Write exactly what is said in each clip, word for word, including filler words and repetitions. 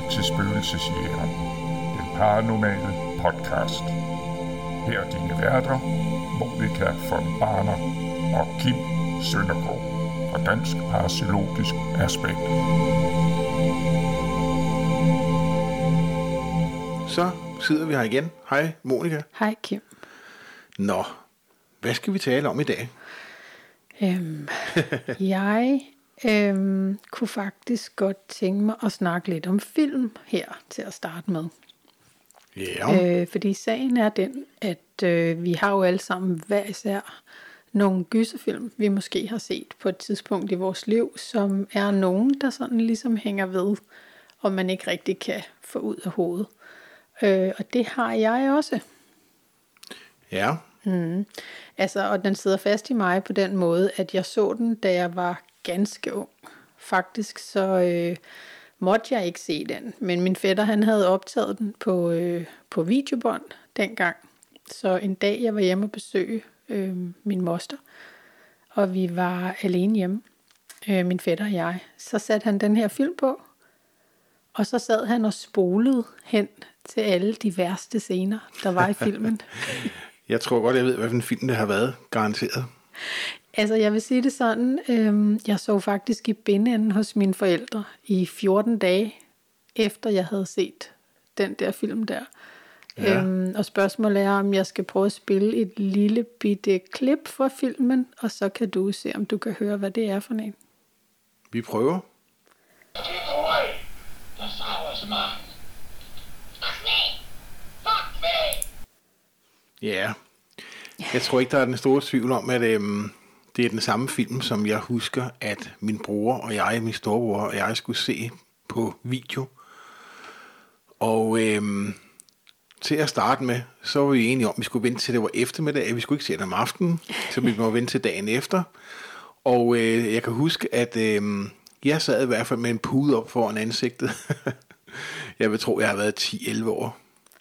til Spøgelsesjægeren, den paranormale podcast. Her er dine værter, Monica von Barner og Kim Søndergaard fra Dansk Parapsykologisk Aspekt. Så sidder vi her igen. Hej Monica. Hej Kim. Nå, hvad skal vi tale om i dag? Øhm, jeg øhm, kunne faktisk godt tænke mig at snakke lidt om film her til at starte med. Ja. Øh, fordi sagen er den, at øh, vi har jo alle sammen hver især nogle gyserfilm, vi måske har set på et tidspunkt i vores liv, som er nogen, der sådan ligesom hænger ved, og man ikke rigtig kan få ud af hovedet. Øh, og det har jeg også. Ja. Mm. Altså, og den sidder fast i mig på den måde, at jeg så den, da jeg var ganske ung. Faktisk så øh, måtte jeg ikke se den, men min fætter han havde optaget den på, øh, på videobånd dengang. Så en dag jeg var hjemme og besøge øh, min moster, og vi var alene hjemme, øh, min fætter og jeg, så satte han den her film på, og så sad han og spolede hen til alle de værste scener, der var i filmen. Jeg tror godt, jeg ved, hvilken film det har været, garanteret. Altså, jeg vil sige det sådan, øhm, jeg så faktisk i bindeenden hos mine forældre i fjorten dage, efter jeg havde set den der film der. Ja. Øhm, og spørgsmålet er, om jeg skal prøve at spille et lille bitte klip fra filmen, og så kan du se, om du kan høre, hvad det er for en. Vi prøver. Ja, jeg tror ikke, der er den store tvivl om, at øhm, det er den samme film, som jeg husker, at min bror og jeg, min storebror og jeg skulle se på video. Og øhm, til at starte med, så var vi enige om, at vi skulle vente til det var eftermiddag. Vi skulle ikke se det om aftenen, så vi må vente til dagen efter. Og øh, jeg kan huske, at øh, jeg sad i hvert fald med en pude op foran ansigtet. Jeg vil tro, jeg har været ti elleve år.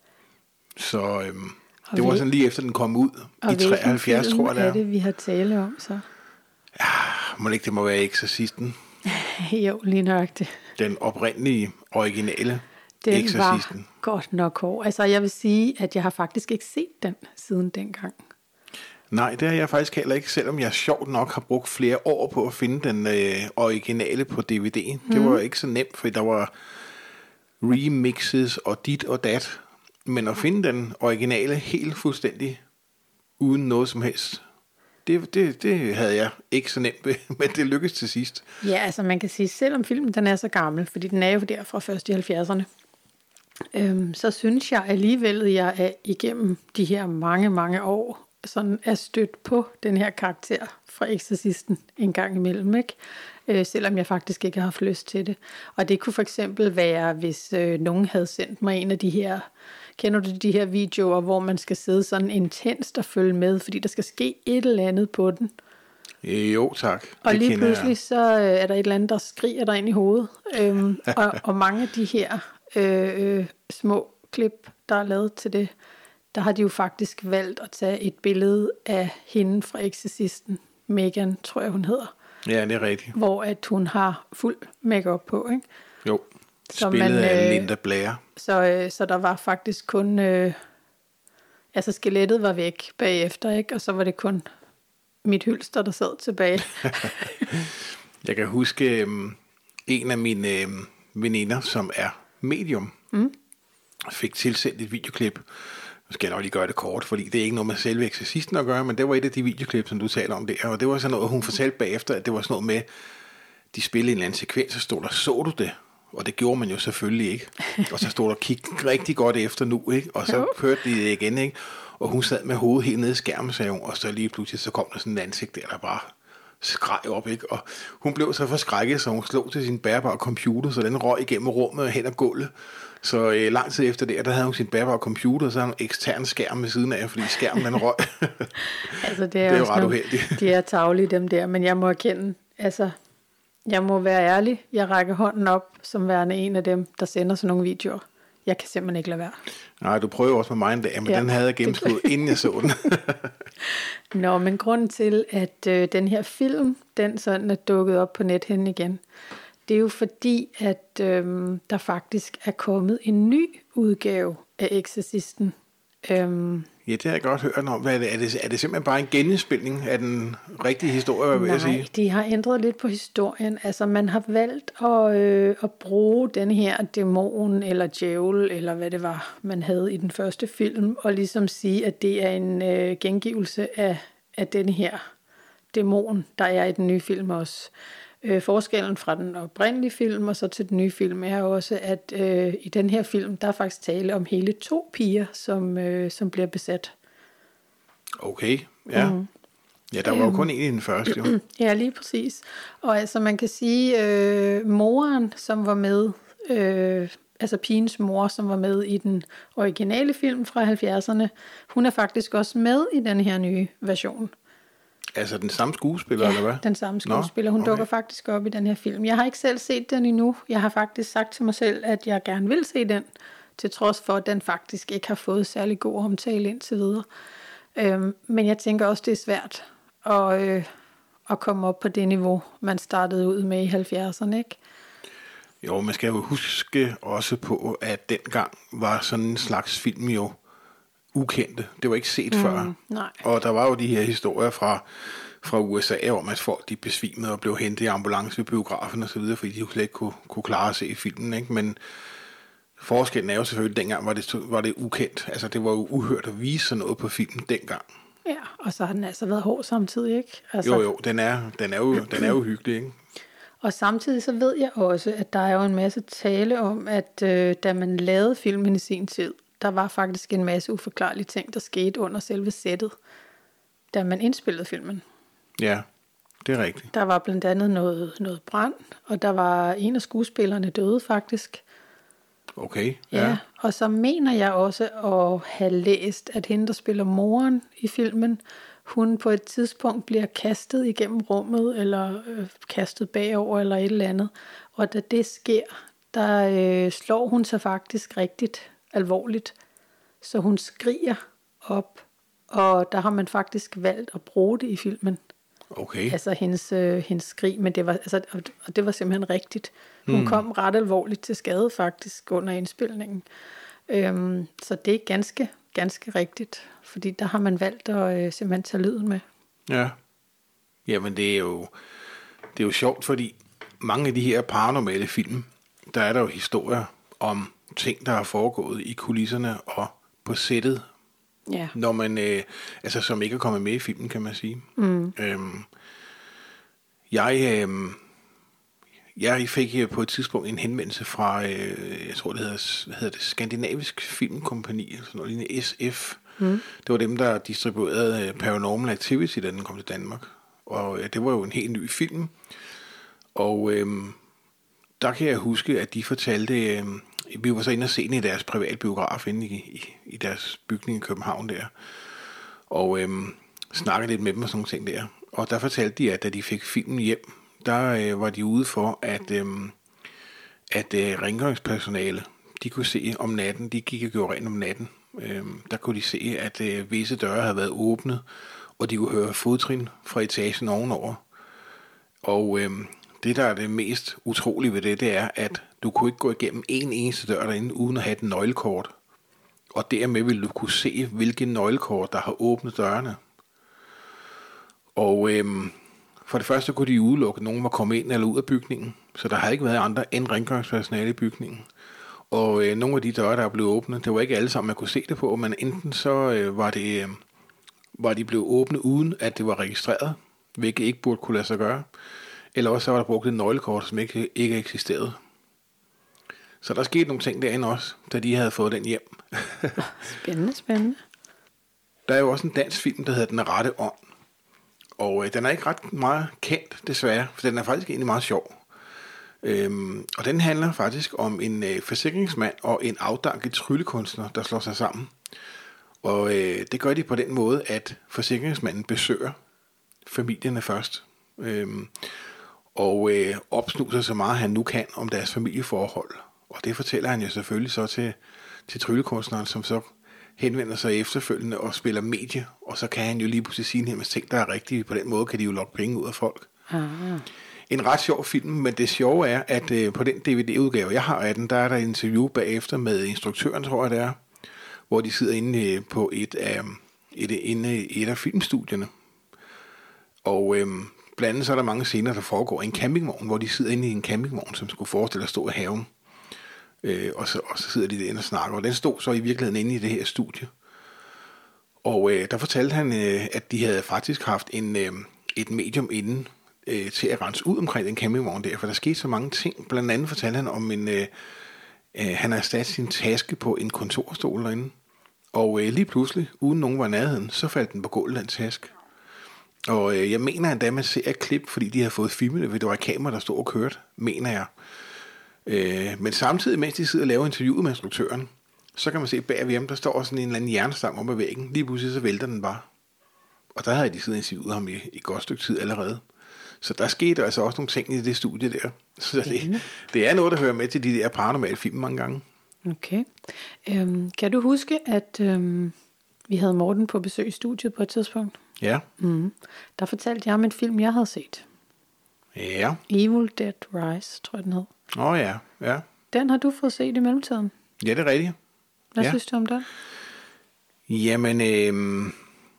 Så øh, det var sådan lige efter, den kom ud og i treoghalvfjerds, tror jeg det er. Og hvilken film er det, vi har tale om så? Ja, må ikke det må være Exorcisten. Jo, lige nøjagtigt. Den oprindelige, originale den Exorcisten. Var godt nok hård. Altså, jeg vil sige, at jeg har faktisk ikke set den siden dengang. Nej, det har jeg faktisk heller ikke, selvom jeg sjovt nok har brugt flere år på at finde den øh, originale på D V D. Mm. Det var ikke så nemt, for der var remixes og dit og dat. Men at finde den originale helt fuldstændig uden noget som helst, det, det, det havde jeg ikke så nemt ved, men det lykkedes til sidst. Ja, altså man kan sige, selvom filmen den er så gammel, fordi den er jo der fra først i halvfjerdserne, øhm, så synes jeg alligevel, at jeg er igennem de her mange, mange år sådan er stødt på den her karakter fra Exorcisten en gang imellem, ikke? Øh, selvom jeg faktisk ikke har haft lyst til det. Og det kunne for eksempel være, hvis øh, nogen havde sendt mig en af de her, kender du de her videoer, hvor man skal sidde sådan intenst og følge med, fordi der skal ske et eller andet på den. Jo, tak. Og det lige pludselig jeg. så er der et eller andet, der skriger der ind i hovedet. Øhm, og, og mange af de her øh, øh, små klip, der er lavet til det, der har de jo faktisk valgt at tage et billede af hende fra Exorcisten. Megan, tror jeg hun hedder. Ja, det er rigtigt. Hvor at hun har fuld makeup på, ikke? Jo, så spillet man, af øh, Linda Blair. Så, øh, så der var faktisk kun, øh, altså skelettet var væk bagefter, ikke? Og så var det kun mit hylster, der sad tilbage. Jeg kan huske øh, en af mine øh, veninder, som er medium, mm. fik tilsendt et videoklip. Nu skal jeg nok lige gøre det kort, fordi det er ikke noget med selve Exorcisten at gøre, men det var et af de videoklip, som du taler om der, og det var sådan noget, hun fortalte bagefter, at det var sådan noget med, de spillede en eller anden sekvens, og stod der, så du det? Og det gjorde man jo selvfølgelig ikke. Og så stod der, kig rigtig godt efter nu, ikke? Og så kørte de det igen, ikke? Og hun sad med hovedet helt nede i skærmen, sagde hun, og så lige pludselig, så kom der sådan en ansigt der, der bare skreg op, ikke? Og hun blev så forskrækket, så hun slog til sin bærbare computer, så den røg igennem rummet og hen ad gulvet. Så øh, lang tid efter det, der havde hun sin bærbare computer, og så havde hun en ekstern skærm ved siden af, fordi skærmen den røg. Altså, det er, det er jo ret nogle, uheldigt. De er tarvelige, dem der, men jeg må erkende, altså, jeg må være ærlig, jeg rækker hånden op, som værende en af dem, der sender sådan nogle videoer. Jeg kan simpelthen ikke lade være. Nej, du prøver også med mig en dag, men ja, den havde jeg gennemskuddet, inden jeg så den. Nå, men grunden til, at øh, den her film, den sådan er dukket op på nethinden igen, Det er jo fordi, at øhm, der faktisk er kommet en ny udgave af Exorcisten. Øhm, Ja, det har jeg godt hørt om. Hvad er, det? Er, det, er det simpelthen bare en genindspilning af den rigtige historie, hvad vil jeg sige? Nej, de har ændret lidt på historien. Altså, man har valgt at, øh, at bruge den her dæmon, eller djævel, eller hvad det var, man havde i den første film, og ligesom sige, at det er en øh, gengivelse af, af den her dæmon, der er i den nye film også. Øh, forskellen fra den oprindelige film og så til den nye film er også, at øh, i den her film, der er faktisk tale om hele to piger, som, øh, som bliver besat. Okay, ja. Mm. Ja, der var jo kun en i den første, jo. Ja, lige præcis. Og altså, man kan sige, øh, moren, som var med, øh, altså pigens mor, som var med i den originale film fra halvfjerdserne, hun er faktisk også med i den her nye version. Altså den samme skuespiller, ja, eller hvad? den samme skuespiller. Hun okay. dukker faktisk op i den her film. Jeg har ikke selv set den endnu. Jeg har faktisk sagt til mig selv, at jeg gerne vil se den, til trods for, at den faktisk ikke har fået særlig god omtale indtil videre. Øhm, men jeg tænker også, det er svært at, øh, at komme op på det niveau, man startede ud med i halvfjerdserne, ikke? Jo, man skal jo huske også på, at dengang var sådan en slags film jo ukendte. Det var ikke set mm, før. Nej. Og der var jo de her historier fra, fra U S A om, at folk de besvimede og blev hentet i ambulance ved biografen og så videre, fordi de jo slet ikke kunne, kunne klare at se filmen, ikke? Men forskellen er jo selvfølgelig, dengang var det, var det ukendt. Altså det var jo uhørt at vise sådan noget på filmen dengang. Ja, og så har den altså været hård samtidig, ikke? Altså... Jo, jo, den er, den er jo, den er jo hyggelig, ikke? Og samtidig så ved jeg også, at der er jo en masse tale om, at øh, da man lavede filmen i sin tid, der var faktisk en masse uforklarlige ting, der skete under selve sættet, da man indspillede filmen. Ja, det er rigtigt. Der var blandt andet noget, noget brand, og der var en af skuespillerne døde faktisk. Okay, ja. ja. Og så mener jeg også at have læst, at hende, der spiller moren i filmen, hun på et tidspunkt bliver kastet igennem rummet, eller øh, kastet bagover, eller et eller andet. Og da det sker, der øh, slår hun sig faktisk rigtigt alvorligt. Så hun skriger op, og der har man faktisk valgt at bruge det i filmen. Okay. Altså hendes, øh, hendes skrig, men det var, altså, og det var simpelthen rigtigt. Hun hmm. kom ret alvorligt til skade faktisk under indspilningen. Øhm, så det er ganske, ganske rigtigt, fordi der har man valgt at øh, simpelthen tage lyden med. Ja, jamen det er jo, det er jo sjovt, fordi mange af de her paranormale film, der er der jo historier om ting, der er foregået i kulisserne og på sættet, ja. Når man, øh, altså som ikke er kommet med i filmen, kan man sige. Mm. Øhm, jeg, øh, jeg fik på et tidspunkt en henvendelse fra, øh, jeg tror det hedder, hvad hedder det, Skandinavisk Filmkompani, sådan noget lignende S F. Mm. Det var dem, der distribuerede Paranormal Activity, da den kom til Danmark. Og øh, det var jo en helt ny film. Og øh, der kan jeg huske, at de fortalte, øh, vi var så inde og se den i deres private biograf inde i, i, i deres bygning i København der. Og øh, snakkede lidt med dem og sådan nogle ting der. Og der fortalte de, at da de fik filmen hjem, der øh, var de ude for, at, øh, at øh, rengøringspersonale, de kunne se om natten, de gik og gjorde rent om natten. Øh, der kunne de se, at øh, visse døre havde været åbnet, og de kunne høre fodtrin fra etagen ovenover. Og øh, det, der er det mest utrolige ved det, det er, at du kunne ikke gå igennem en eneste dør derinde, uden at have et nøglekort. Og dermed ville du kunne se, hvilke nøglekort, der har åbnet dørene. Og øh, for det første kunne de udelukke, at nogen var kommet ind eller ud af bygningen, så der havde ikke været andre end rengøringspersonale i bygningen. Og øh, nogle af de døre, der er blevet åbnet, det var ikke alle sammen, man kunne se det på, men enten så øh, var, det, øh, var de blevet åbnet, uden at det var registreret, hvilket ikke burde kunne lade sig gøre, eller også så var der brugt et nøglekort, som ikke, ikke eksisterede. Så der skete nogle ting derinde også, da de havde fået den hjem. Spændende, spændende. Der er jo også en dansk film, der hedder Den Rette Ånd. Og øh, den er ikke ret meget kendt, desværre, for den er faktisk egentlig meget sjov. Øhm, og den handler faktisk om en øh, forsikringsmand og en afdanket tryllekunstner, der slår sig sammen. Og øh, det gør de på den måde, at forsikringsmanden besøger familierne først. Øhm, og øh, opsnuser så meget, han nu kan om deres familieforhold. Og det fortæller han jo selvfølgelig så til, til tryllekunstneren, som så henvender sig efterfølgende og spiller medie. Og så kan han jo lige pludselig sige en hel masse ting, der er rigtige. På den måde kan de jo lokke penge ud af folk. Aha. en ret sjov film, men det sjove er, at øh, på den D V D-udgave, jeg har af den, der er der et interview bagefter med instruktøren, tror jeg det er, hvor de sidder inde øh, på et af, et, inde i et af filmstudierne. Og øh, blandt andet så er der mange scener, der foregår i en campingvogn, hvor de sidder inde i en campingvogn, som skulle forestille at stå i haven. Øh, og, så, og så sidder de derinde og snakker, og den stod så i virkeligheden inde i det her studie. Og øh, der fortalte han, øh, at de havde faktisk haft en, øh, et medium inden øh, til at rense ud omkring den campingvogn der, for der skete så mange ting. Blandt andet fortalte han om, en, øh, øh, han havde sat sin taske på en kontorstol derinde, og øh, lige pludselig, uden nogen var i nærheden, så faldt den på gulvet, den taske. Og øh, jeg mener endda, man ser et klip, fordi de havde fået filmet det, ved det var et kamera, der stod og kørte, mener jeg. Øh, men samtidig, mens de sidder og laver interviewet med instruktøren, så kan man se bagved ham, der står sådan en eller anden jernstang om ad væggen. Lige pludselig så vælter den bare. Og der havde de siddet og interviewet ham i, i et godt stykke tid allerede. Så der skete altså også nogle ting i det studie der. Så det, det er noget, der hører med til de der paranormale film mange gange. Okay. Øhm, kan du huske, at øhm, vi havde Morten på besøg i studiet på et tidspunkt? Ja. Mm. Der fortalte jeg om en film, jeg havde set. Ja. Evil Dead Rise, tror jeg den hed. Åh oh, ja, ja. Den har du fået set i mellemtiden. Ja, det er rigtigt. Hvad ja. synes du om den? Jamen, øhm,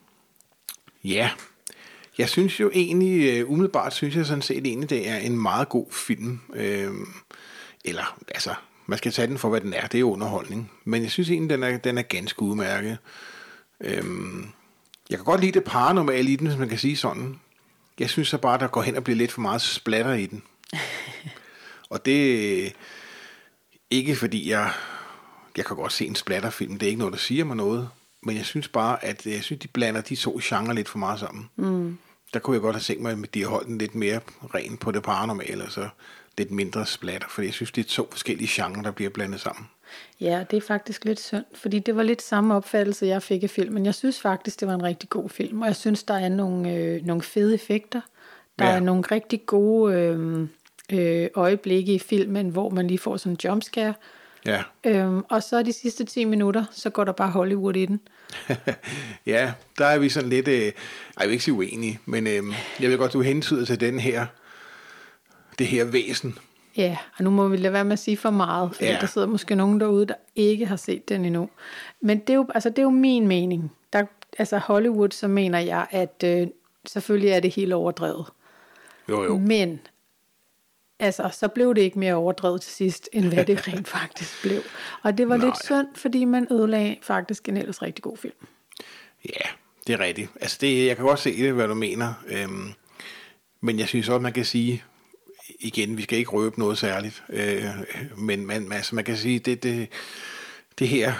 ja. Jeg synes jo egentlig, øh, umiddelbart synes jeg sådan set egentlig, det er en meget god film. Øhm, eller, altså, man skal tage den for, hvad den er. Det er jo underholdning. Men jeg synes egentlig, den er, den er ganske udmærket. Øhm, jeg kan godt lide det paranormale i den, hvis man kan sige sådan. Jeg synes så bare, der går hen og bliver lidt for meget splatter i den. Og det ikke fordi jeg... Jeg kan godt se en splatterfilm, det er ikke noget, der siger mig noget. Men jeg synes bare, at jeg synes, de blander de to genrer lidt for meget sammen. Mm. Der kunne jeg godt have tænkt mig, at de har holdt den lidt mere ren på det paranormale, og så lidt mindre splatter. For jeg synes, det er to forskellige genrer, der bliver blandet sammen. Ja, det er faktisk lidt synd, fordi det var lidt samme opfattelse, jeg fik af filmen. Jeg synes faktisk, det var en rigtig god film, og jeg synes, der er nogle, øh, nogle fede effekter. Der ja. er nogle rigtig gode øh, øh, øjeblikke i filmen, hvor man lige får sådan en jumpscare. Ja. Øhm, og så de sidste ti minutter, så går der bare Hollywood i den. Ja, der er vi sådan lidt, øh, jeg vil ikke sige uenige, men øh, jeg ved godt, du hentyder til den her, det her væsen. Ja, og nu må vi lade være med at sige for meget, for ja. Der sidder måske nogen derude, der ikke har set den endnu. Men det er jo, altså, det er jo min mening. Der, altså Hollywood, så mener jeg, at øh, selvfølgelig er det helt overdrevet. Jo, jo. Men altså, så blev det ikke mere overdrevet til sidst, end hvad det rent faktisk blev. Og det var Nej. lidt synd, fordi man ødelagde faktisk en ellers rigtig god film. Ja, det er rigtigt. Altså, det, jeg kan godt se det, hvad du mener. Øhm, men jeg synes også, man kan sige, igen, vi skal ikke røbe noget særligt. Øh, men man, altså, man kan sige, det, det, det her,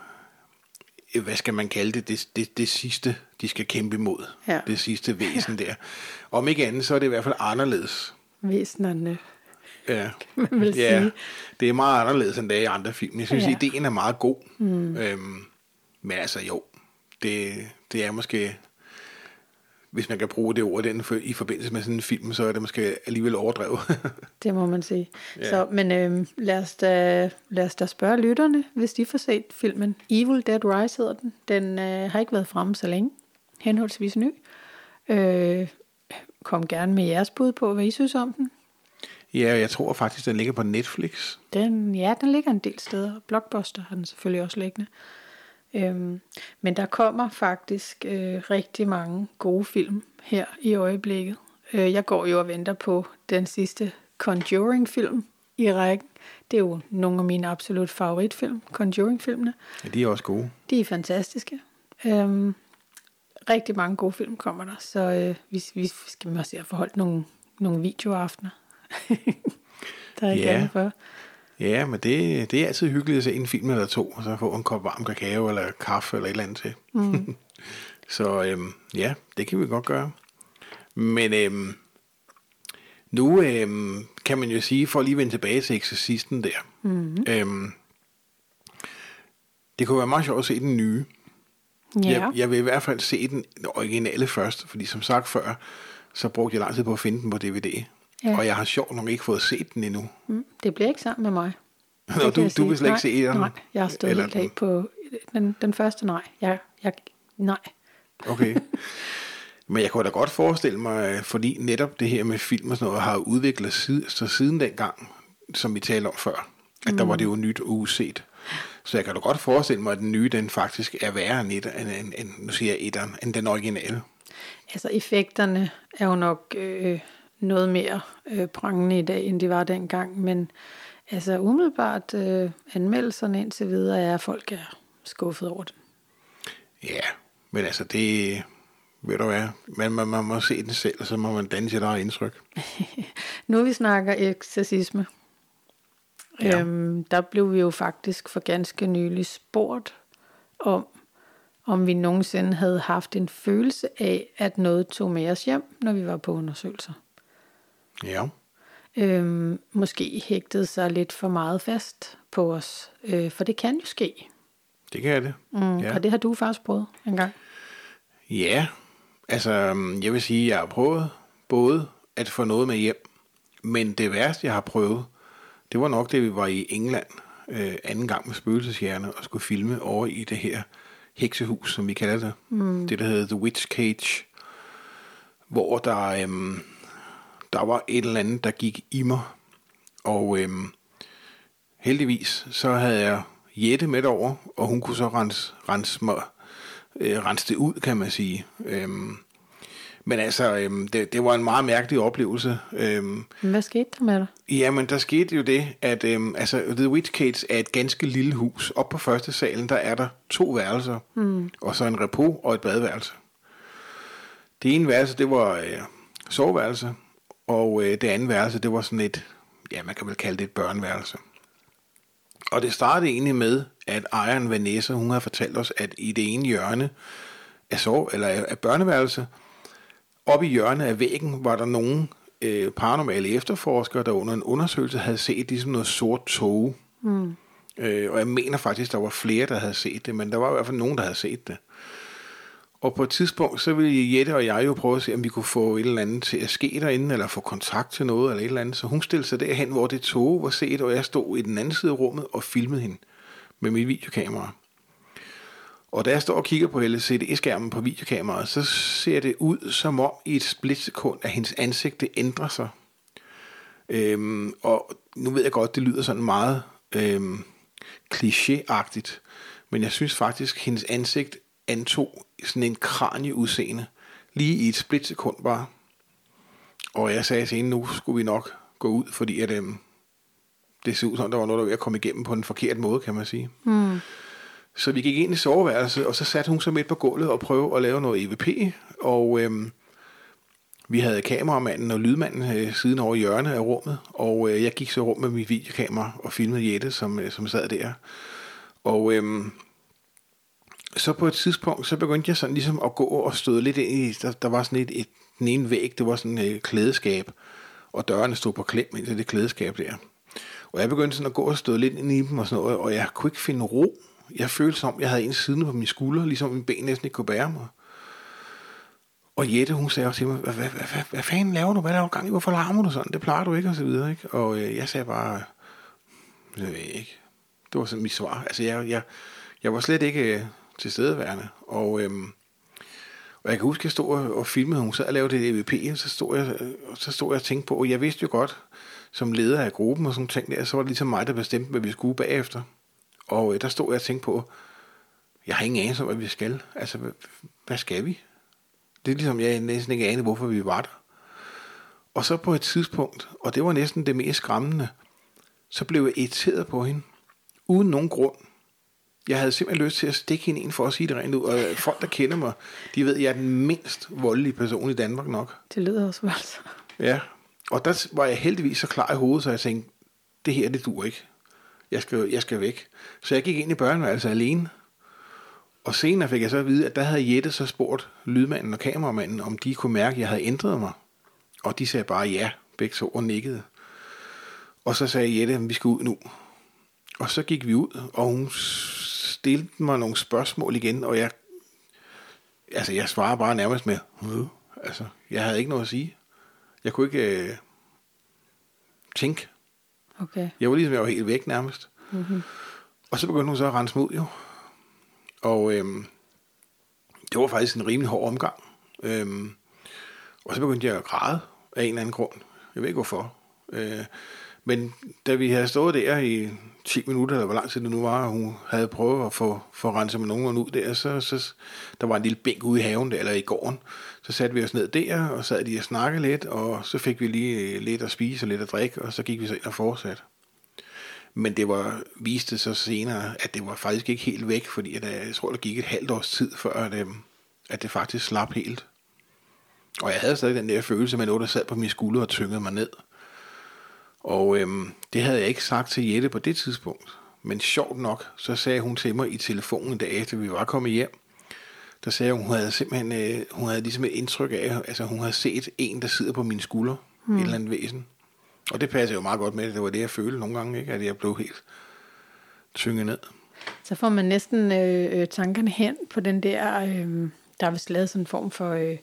hvad skal man kalde det, det, det, det sidste, de skal kæmpe imod. Ja. Det sidste væsen ja. der. Om ikke andet, så er det i hvert fald anderledes. Væsenerne. Ja, ja. Det er meget anderledes end det i andre film. Jeg synes, ja. ideen er meget god. Mm. Øhm, men altså jo, det, det er måske, hvis man kan bruge det ord den for, i forbindelse med sådan en film, så er det måske alligevel overdrevet. Det må man sige. Ja. Så, men øhm, lad, os da, lad os da spørge lytterne, hvis de får set filmen. Evil Dead Rise hedder den. Den øh, har ikke været fremme så længe. Henholdsvis ny. Øh, kom gerne med jeres bud på, hvad I synes om den. Ja, jeg tror faktisk, den ligger på Netflix. Den, ja, den ligger en del steder. Blockbuster har den selvfølgelig også liggende. Øhm, men der kommer faktisk øh, rigtig mange gode film her i øjeblikket. Øh, jeg går jo og venter på den sidste Conjuring-film i rækken. Det er jo nogle af mine absolut favoritfilm, Conjuring-filmene. Ja, de er også gode. De er fantastiske. Øhm, rigtig mange gode film kommer der, så øh, vi, vi skal også se at forholde nogle, nogle videoaftener. Der er ikke ja. andet for. Ja, men det, det er altid hyggeligt at se en film eller to, og så få en kop varm kakao eller kaffe eller et eller andet til. Mm. Så øhm, ja, det kan vi godt gøre. Men øhm, nu øhm, kan man jo sige, for at lige vende tilbage til Exorcisten der. Mm. Øhm, det kunne være meget sjovt at se den nye. Ja. Jeg, jeg vil i hvert fald se den originale først, fordi som sagt før, så brugte jeg lang tid på at finde den på D V D. Ja. Og jeg har sjovt nok ikke fået set den endnu. Mm, det bliver ikke sammen med mig. Nå, du, du vil slet ikke se den? Nej, jeg har stået helt af på den, den første nej. Jeg, jeg, nej. Okay. Men jeg kunne da godt forestille mig, fordi netop det her med film og sådan noget har udviklet siden, så siden dengang, som vi talte om før, at mm. der var det jo nyt og uset. Så jeg kan da godt forestille mig, at den nye, den faktisk er værre end, et, end, end, end, nu siger jeg etteren, end den originale. Altså effekterne er jo nok øh, noget mere øh, prangende i dag, end de var dengang, men altså umiddelbart øh, anmeldelserne indtil videre er, at folk er skuffet over det. Ja, men altså det, ved du hvad, man, man, man må se den selv, og så må man danne sit eget indtryk. Nu vi snakker eksorcisme. Ja. Øhm, der blev vi jo faktisk for ganske nylig spurgt om, om vi nogensinde havde haft en følelse af, at noget tog med os hjem, når vi var på undersøgelser. Ja. Øhm, måske hægtede sig lidt for meget fast på os, øh, for det kan jo ske. Det kan det. Mm, ja. Og det har du faktisk prøvet en gang. Ja, altså jeg vil sige, at jeg har prøvet både at få noget med hjem, men det værste, jeg har prøvet, det var nok det, vi var i England øh, anden gang med spøgelseshjerne og skulle filme over i det her heksehus, som vi kalder det. Mm. Det, der hedder The Witch Cage, hvor der, øhm, der var et eller andet, der gik i mig. Og øhm, heldigvis, så havde jeg Jette med over, og hun kunne så rense, rense, mig, øh, rense det ud, kan man sige. Øhm, men altså, øhm, det, det var en meget mærkelig oplevelse. Øhm, Hvad skete der med dig? Jamen, der skete jo det, at øhm, altså, The Witch Cage er et ganske lille hus. Op på første salen, der er der to værelser, mm. og så en repos og et badeværelse. Det ene værelse, det var øh, soveværelse, og øh, det andet værelse, det var sådan et, ja, man kan vel kalde det et børneværelse. Og det startede egentlig med, at ejeren Vanessa, hun havde fortalt os, at i det ene hjørne af, sove, eller af børneværelse, oppe i hjørnet af væggen, var der nogle øh, paranormale efterforskere, der under en undersøgelse havde set ligesom noget sort tog. Mm. Øh, og jeg mener faktisk, der var flere, der havde set det, men der var i hvert fald nogen, der havde set det. Og på et tidspunkt, så ville Jette og jeg jo prøve at se, om vi kunne få et eller andet til at ske derinde, eller få kontakt til noget, eller et eller andet. Så hun stillede sig derhen, hvor det tog var set, og jeg stod i den anden side af rummet og filmede hende med mit videokamera. Og da jeg står og kigger på L C D-skærmen på videokameraet, så ser det ud som om i et splitsekund, at hendes ansigt det ændrer sig. Øhm, og nu ved jeg godt, det lyder sådan meget øhm, kliché-agtigt, men jeg synes faktisk, at hendes ansigt antog sådan en kranieudseende, lige i et splitsekund bare. Og jeg sagde til hende, nu skulle vi nok gå ud, fordi at, øhm, det så ud som, der var noget, der var ved at komme igennem på den forkerte måde, kan man sige. Mm. Så vi gik ind i soveværelset, og så satte hun sig midt på gulvet og prøvede at lave noget E V P, og øhm, vi havde kameramanden og lydmanden øh, siden over hjørnet af rummet, og øh, jeg gik så rum med mit videokamera og filmede Jette, som, øh, som sad der. Og øhm, så på et tidspunkt, så begyndte jeg sådan ligesom at gå og støde lidt ind i, der, der var sådan et, et, den ene væg, det var sådan et klædeskab, og dørene stod på klem ind til det klædeskab der. Og jeg begyndte sådan at gå og støde lidt ind i dem og sådan noget, og jeg kunne ikke finde ro. Jeg følte som, jeg havde en side på mine skuldre, ligesom min ben næsten ikke kunne bære mig. Og Jette, hun sagde også til mig, hvad, hvad, hvad, hvad fanden laver du? Hvad laver du gang i? Hvorfor larmer du sådan? Det plejer du ikke, og så videre, ikke? Og øh, jeg sagde bare, det ved jeg ikke. Det var sådan mit svar. Altså, jeg, jeg, jeg var slet ikke øh, tilstedeværende. Og, øh, og jeg kan huske, at jeg stod og, og filmede, hun sad og lavede det E V P, og så stod jeg, så stod jeg og tænkte på, og jeg vidste jo godt, som leder af gruppen og sådan ting der, så var det ligesom mig, der bestemte, hvad vi skulle bagefter. Og øh, der stod jeg og tænkte på, jeg har ingen anelse om, hvad vi skal. Altså, hvad, hvad skal vi? Det er ligesom, jeg næsten ikke anede, hvorfor vi var der. Og så på et tidspunkt, og det var næsten det mest skræmmende, så blev jeg irriteret på hende, uden nogen grund. Jeg havde simpelthen lyst til at stikke hende ind for at sige det rent ud. Og folk, der kender mig, de ved, at jeg er den mindst voldelige person i Danmark nok. Det lyder også voldsomt. Ja, og der var jeg heldigvis så klar i hovedet, så jeg tænkte, det her, det dur ikke. Jeg skal, jeg skal væk. Så jeg gik ind i børneværelset alene. Og senere fik jeg så at vide, at der havde Jette så spurgt lydmanden og kameramanden, om de kunne mærke, at jeg havde ændret mig. Og de sagde bare ja, begge så og nikkede. Og så sagde Jette, at vi skal ud nu. Og så gik vi ud, og hun stillede mig nogle spørgsmål igen, og jeg, altså jeg svarede bare nærmest med, øh, altså jeg havde ikke noget at sige. Jeg kunne ikke øh, tænke. Okay. Jeg var ligesom, jeg var helt væk nærmest. Mm-hmm. Og så begyndte hun så at rense mod jo. Og øhm, det var faktisk en rimelig hård omgang. Øhm, Og så begyndte jeg at græde af en eller anden grund. Jeg ved ikke hvorfor. Øh, men da vi havde stået der i ti minutter, eller hvor lang tid det nu var, og hun havde prøvet at få, få renset med nogen ud der, så, så der var en lille bænk ude i haven der, eller i gården. Så satte vi os ned der, og sad de og snakkede lidt, og så fik vi lige lidt at spise og lidt at drikke, og så gik vi så ind og fortsatte. Men det var, viste sig senere, at det var faktisk ikke helt væk, fordi at, jeg tror, der gik et halvt års tid, før at, at det faktisk slap helt. Og jeg havde stadig den der følelse med noget, der sad på mine skuldre og tyngede mig ned. Og øhm, det havde jeg ikke sagt til Jette på det tidspunkt. Men sjovt nok, så sagde hun til mig i telefonen en dag efter, vi var kommet hjem. Der sagde hun, hun havde simpelthen, øh, hun havde ligesom et indtryk af, altså hun havde set en, der sidder på mine skuldre, mm. et eller andet væsen. Og det passer jo meget godt med det. Det var det, jeg følte nogle gange, ikke? At jeg blev helt tynget ned. Så får man næsten øh, tankerne hen på den der, øh, der er vist lavet sådan en form for øh,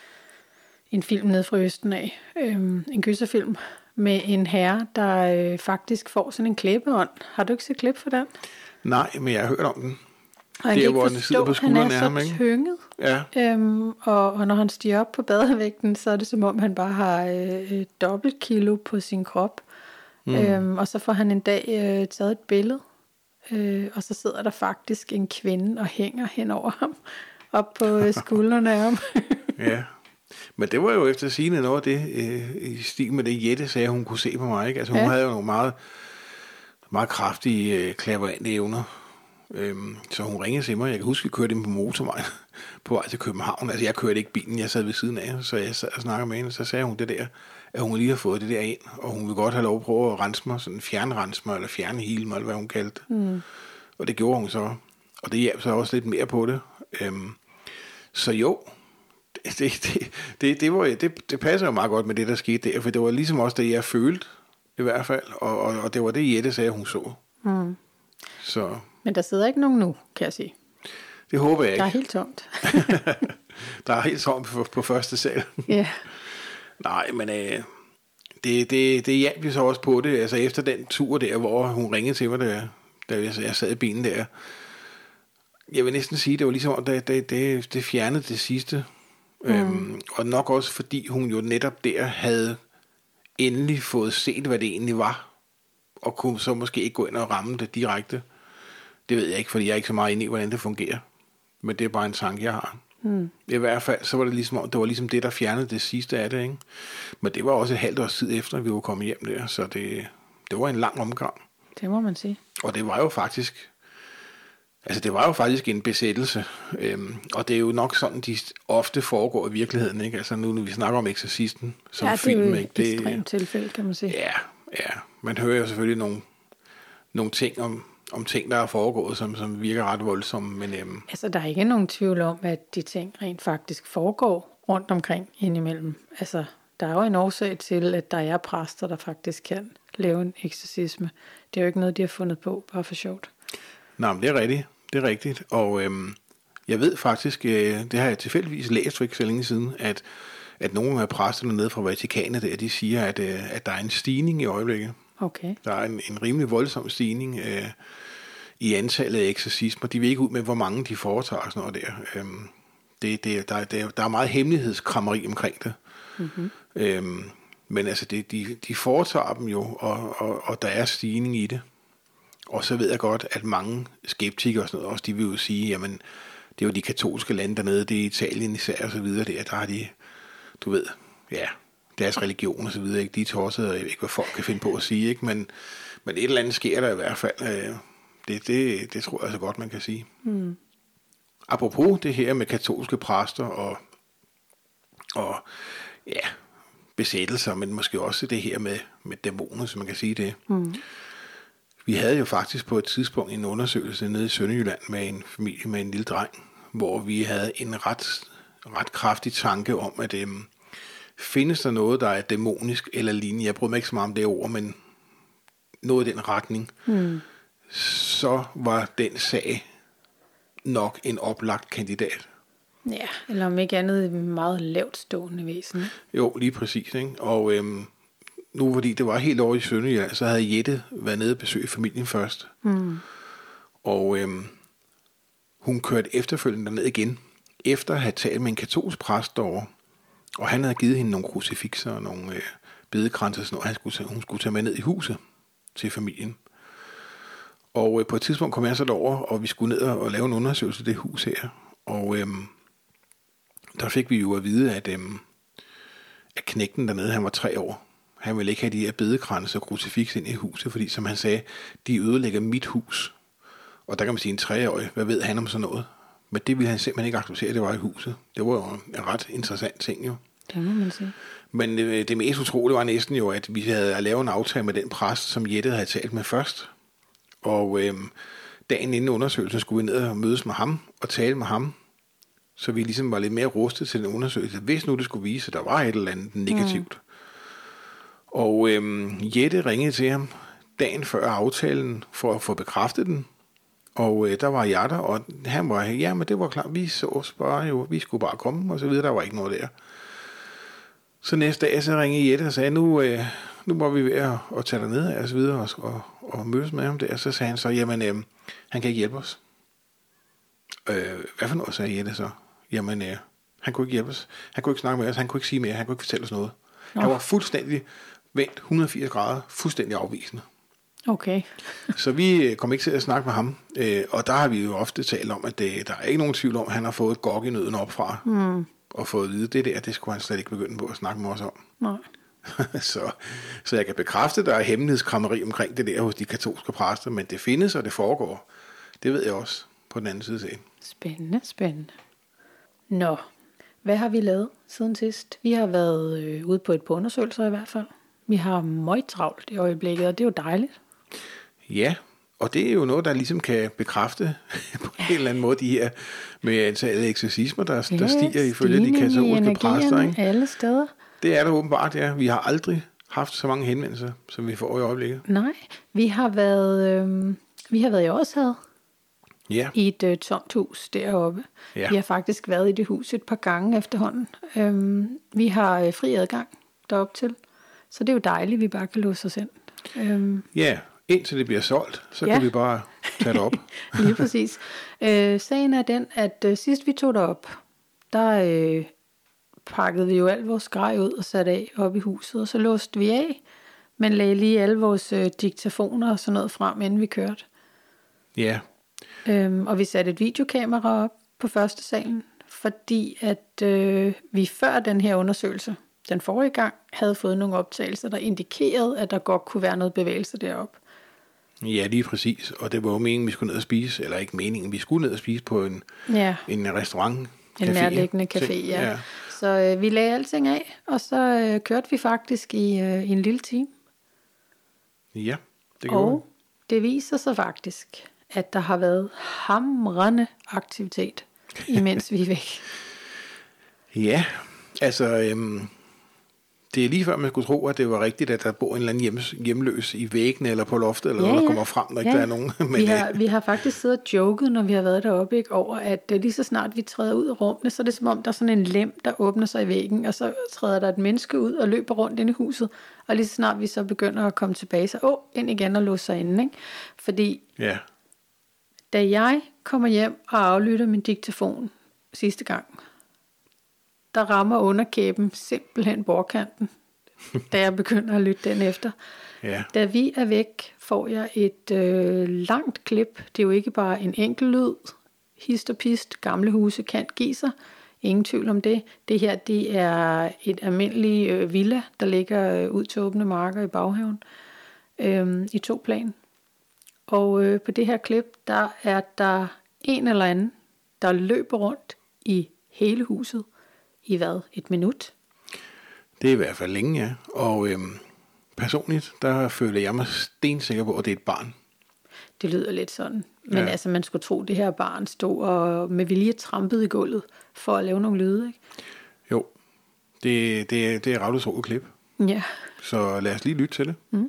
en film nede fra Østen af. Øh, en gyserfilm med en herre, der øh, faktisk får sådan en klæbeånd. Har du ikke set klip for den? Nej, men jeg har hørt om den. Og han det kan er, hvor ikke forstå, at han er så tynget. Ja. Øhm, og, og når han stiger op på badevægten, så er det som om, han bare har øh, dobbelt kilo på sin krop. Mm. Øhm, og så får han en dag øh, taget et billede, øh, og så sidder der faktisk en kvinde og hænger hen over ham, op på øh, skuldrene af ham. Ja, men det var jo efter sigende noget af det, øh, i stil med det Jette sagde, hun kunne se på mig. Ikke? Altså hun ja. havde jo nogle meget, meget kraftige øh, klaverante evner. Øhm, så hun ringede til mig. Jeg kan huske, at vi kørte ind på motorvejen på vej til København. Altså jeg kørte ikke bilen, jeg sad ved siden af, så jeg sad og snakkede med hende. Så sagde hun det der, at hun lige har fået det der ind, og hun vil godt have lov at prøve at rense mig, sådan fjernrense mig, eller fjernhile mig, eller hvad hun kaldte. Mm. Og det gjorde hun så. Og det hjalp så også lidt mere på det. Øhm, så jo, det, det, det, det, var, det, det passer jo meget godt med det, der skete der, for det var ligesom også det, jeg følte, i hvert fald, og, og, og det var det, Jette sagde, hun så. Mm. Så... Men der sidder ikke nogen nu, kan jeg sige. Det håber jeg ikke. Der er helt tomt. Der er helt tomt på, på første sal. Ja. Yeah. Nej, men øh, det, det, det hjalp vi så også på det. Altså efter den tur der, hvor hun ringede til mig, da, da jeg, jeg sad i bilen der. Jeg vil næsten sige, det var ligesom, at det, det, det, det fjernede det sidste. Mm. Øhm, og nok også, fordi hun jo netop der havde endelig fået set, hvad det egentlig var. Og kunne så måske ikke gå ind og ramme det direkte. Det ved jeg ikke, fordi jeg er ikke så meget inde i, hvordan det fungerer. Men det er bare en tanke, jeg har. Mm. I hvert fald, så var det ligesom, det var ligesom det, der fjernede det sidste af det, ikke? Men det var også et halvt års tid efter, vi var kommet hjem der, så det, det var en lang omgang. Det må man sige. Og det var jo faktisk, altså det var jo faktisk en besættelse. Øhm, og det er jo nok sådan, de ofte foregår i virkeligheden, ikke? Altså nu, når vi snakker om Eksorcisten som ja, film, det er jo ikke? et ekstremt tilfælde, kan man sige. Ja, ja. Man hører jo selvfølgelig nogle, nogle ting om, om ting, der er foregået, som, som virker ret voldsomme. Men, øhm, altså, der er ikke nogen tvivl om, at de ting rent faktisk foregår rundt omkring indimellem. Altså, der er jo en årsag til, at der er præster, der faktisk kan lave en eksorcisme. Det er jo ikke noget, de har fundet på, bare for sjovt. Nej, men det er rigtigt. Det er rigtigt. Og øhm, jeg ved faktisk, øh, det har jeg tilfældigvis læst for ikke så længe siden, at, at nogle af præsterne nede fra Vatikanet, der, de siger, at, øh, at der er en stigning i øjeblikket. Okay. Der er en, en rimelig voldsom stigning øh, i antallet af eksorcismer. De vil ikke ud med, hvor mange de foretager og sådan noget der. Øhm, det, det, der, der, der er meget hemmelighedskrammeri omkring det. Mm-hmm. Øhm, men altså, det, de, de foretager dem jo, og, og, og der er stigning i det. Og så ved jeg godt, at mange skeptikere og sådan noget også, de vil jo sige, jamen, det er jo de katolske lande dernede, det er Italien især og så videre, der, der har de, du ved, ja, deres religion og så videre, ikke? De er tossede, og jeg ved ikke, hvad folk kan finde på at sige, ikke? Men, men et eller andet sker der i hvert fald. Øh, det, det, det tror jeg så godt, man kan sige. Mm. Apropos det her med katolske præster og, og ja, besættelser, men måske også det her med, med dæmoner, så man kan sige det. Mm. Vi havde jo faktisk på et tidspunkt en undersøgelse nede i Sønderjylland med en familie med en lille dreng, hvor vi havde en ret, ret kraftig tanke om, at øhm, findes der noget, der er dæmonisk eller lignende, jeg bryder mig ikke så meget om det ord, men noget i den retning, mm. så var den sag nok en oplagt kandidat. Ja, eller om ikke andet meget lavt stående væsen. Jo, lige præcis, ikke? Og øhm, nu, fordi det var helt over i Sønderjylland, så havde Jette været nede og besøge familien først. Mm. Og øhm, hun kørte efterfølgende derned igen, efter at have talt med en katolsk præst derovre. Og han havde givet hende nogle krucifixer og nogle øh, bedekranser, og sådan noget. Han skulle, hun skulle tage med ned i huset til familien. Og øh, på et tidspunkt kom jeg så derover, og vi skulle ned og lave en undersøgelse af det hus her. Og øh, der fik vi jo at vide, at, øh, at knægten dernede, han var tre år. Han ville ikke have de her bedekranser og krucifix ind i huset, fordi som han sagde, de ødelægger mit hus. Og der kan man sige, en treårig, hvad ved han om sådan noget? Men det ville han simpelthen ikke acceptere, det var i huset. Det var jo en ret interessant ting jo. Det må man sige. Men det, det mest utrolige var næsten jo, at vi havde lavet en aftale med den præst, som Jette havde talt med først. Og øhm, dagen inden undersøgelsen skulle vi ned og mødes med ham og tale med ham. Så vi ligesom var lidt mere rustet til den undersøgelse. Hvis nu det skulle vise, at der var et eller andet negativt. Mm. Og øhm, Jette ringede til ham dagen før aftalen for at få bekræftet den. Og øh, der var jeg der, og han var, ja, men det var klart, vi så bare jo, vi skulle bare komme, og så videre, der var ikke noget der. Så næste dag, så ringede Jette og sagde, nu, øh, nu var vi ved at, at tage derned, og så videre, og, og, og mødes med ham der, og så sagde han så, jamen, øh, han kan ikke hjælpe os. Øh, hvad for noget, sagde Jette så? Jamen, øh, han kunne ikke hjælpe os, han kunne ikke snakke med os, han kunne ikke sige mere, han kunne ikke fortælle os noget. Nå. Han var fuldstændig vendt et hundrede og firs grader, fuldstændig afvisende. Okay. Så vi kom ikke til at snakke med ham, øh, og der har vi jo ofte talt om, at det, der er ikke nogen tvivl om, at han har fået et gok i nøden opfra, mm. og fået at vide, det der, det skulle han slet ikke begynde på at snakke med os om. Nej. så, så jeg kan bekræfte, at der er hemmelighedskrammeri omkring det der hos de katolske præster, men det findes, og det foregår. Det ved jeg også på den anden side af. Spændende, spændende. Nå, hvad har vi lavet siden sidst? Vi har været øh, ude på et par undersøgelser i hvert fald. Vi har meget travlt i øjeblikket, og det er jo dejligt. Ja, og det er jo noget, der ligesom kan bekræfte på en eller anden måde de her med antallet af eksorcismer, der, ja, der stiger ifølge de katolske præster. Ikke? Alle steder. Det er der åbenbart, ja. Vi har aldrig haft så mange henvendelser, som vi får i øjeblikket. Nej, vi har været, øh, vi har været i Årshad. Ja. I et øh, tomt hus deroppe. Ja. Vi har faktisk været i det hus et par gange efterhånden. Øhm, vi har øh, fri adgang derop til. Så det er jo dejligt, at vi bare kan låse os ind. Øhm. Ja, indtil det bliver solgt, så ja. Kan vi bare tage det op. Lige præcis. Øh, sagen er den, at øh, sidst vi tog det op, der øh, pakkede vi jo alt vores grej ud og satte af op i huset, og så låste vi af, men lagde lige alle vores øh, diktafoner og sådan noget frem, inden vi kørte. Ja. Øhm, og vi satte et videokamera op på første salen, fordi at øh, vi før den her undersøgelse, den forrige gang, havde fået nogle optagelser, der indikerede, at der godt kunne være noget bevægelse deroppe. Ja, lige præcis. Og det var jo meningen, vi skulle ned og spise, eller ikke meningen, vi skulle ned og spise på en, ja. en restaurant. En nærliggende café, ja. ja. Så øh, vi lagde alting af, og så øh, kørte vi faktisk i, øh, i en lille time. Ja, det gjorde Og det viser sig faktisk, at der har været hamrende aktivitet, imens vi er væk. Ja, altså, øhm, det er lige før man skulle tro, at det var rigtigt, at der bor en eller anden hjem, hjemløs i væggene eller på loftet, eller ja, noget, der kommer frem, når ja. Ikke der er nogen. Men, vi, har, vi har faktisk siddet og joket, når vi har været deroppe, ikke, over, at lige så snart vi træder ud af rummene, så er det som om, der er sådan en lem, der åbner sig i væggen, og så træder der et menneske ud og løber rundt ind i huset, og lige så snart vi så begynder at komme tilbage, så åh, ind igen og låse sig inde, ikke? Fordi ja. Da jeg kommer hjem og aflytter min diktafon sidste gang, der rammer underkæben simpelthen bordkanten, da jeg begynder at lytte den efter. Ja. Da vi er væk, får jeg et øh, langt klip. Det er jo ikke bare en enkelt lyd. Hist og pist, gamle huse kan give sig. Ingen tvivl om det. Det her, det er et almindeligt øh, villa, der ligger øh, ud til åbne marker i baghaven. Øh, I to plan. Og øh, på det her klip, der er der en eller anden, der løber rundt i hele huset. I hvad? Et minut? Det er i hvert fald længe, ja. Og øhm, personligt, der føler jeg mig stensikker på, at det er et barn. Det lyder lidt sådan. Men ja. Altså, man skulle tro, at det her barn stod og med vilje trampede i gulvet for at lave nogle lyde, ikke? Jo, det, det, det er ret utroligt klip. Ja. Så lad os lige lytte til det. Mm.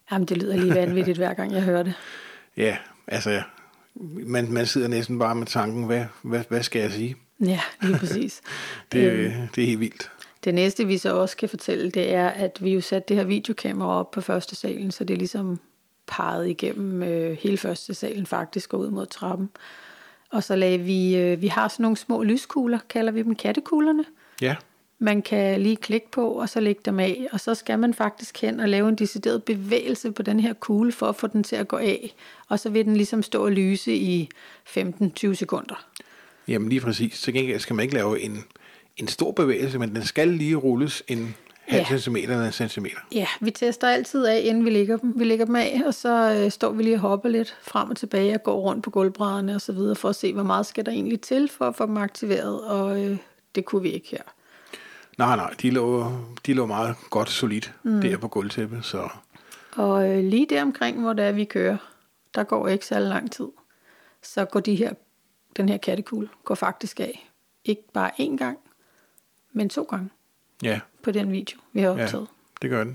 Jamen, det lyder lige vanvittigt, hver gang jeg hører det. Ja, altså, man, man sidder næsten bare med tanken, hvad, hvad, hvad skal jeg sige? Ja, lige præcis. det, øhm, det er helt vildt. Det næste, vi så også kan fortælle, det er, at vi jo satte det her videokamera op på første salen, så det er ligesom parret igennem øh, hele første salen faktisk og ud mod trappen. Og så lagde vi, øh, vi har sådan nogle små lyskugler, kalder vi dem kattekuglerne. Ja. Man kan lige klikke på, og så lægge dem af, og så skal man faktisk hen og lave en decideret bevægelse på den her kugle, for at få den til at gå af. Og så vil den ligesom stå og lyse i femten til tyve sekunder. Jamen lige præcis. Til gengæld skal man ikke lave en, en stor bevægelse, men den skal lige rulles en halv ja. centimeter eller en centimeter. Ja, vi tester altid af, inden vi lægger dem. Vi lægger dem af, og så øh, står vi lige og hopper lidt frem og tilbage og går rundt på gulvbrædderne og så videre, for at se, hvor meget skal der egentlig til for at få dem aktiveret, og øh, det kunne vi ikke her. Nej, nej, de lå, de lå meget godt solidt mm. der på gulvtæppet. Så. Og øh, lige der omkring, hvor det er, vi kører, der går ikke særlig lang tid. Så går de her, den her kattekugle går faktisk af. Ikke bare én gang, men to gange. Ja. På den video, vi har optaget. Ja, det gør den.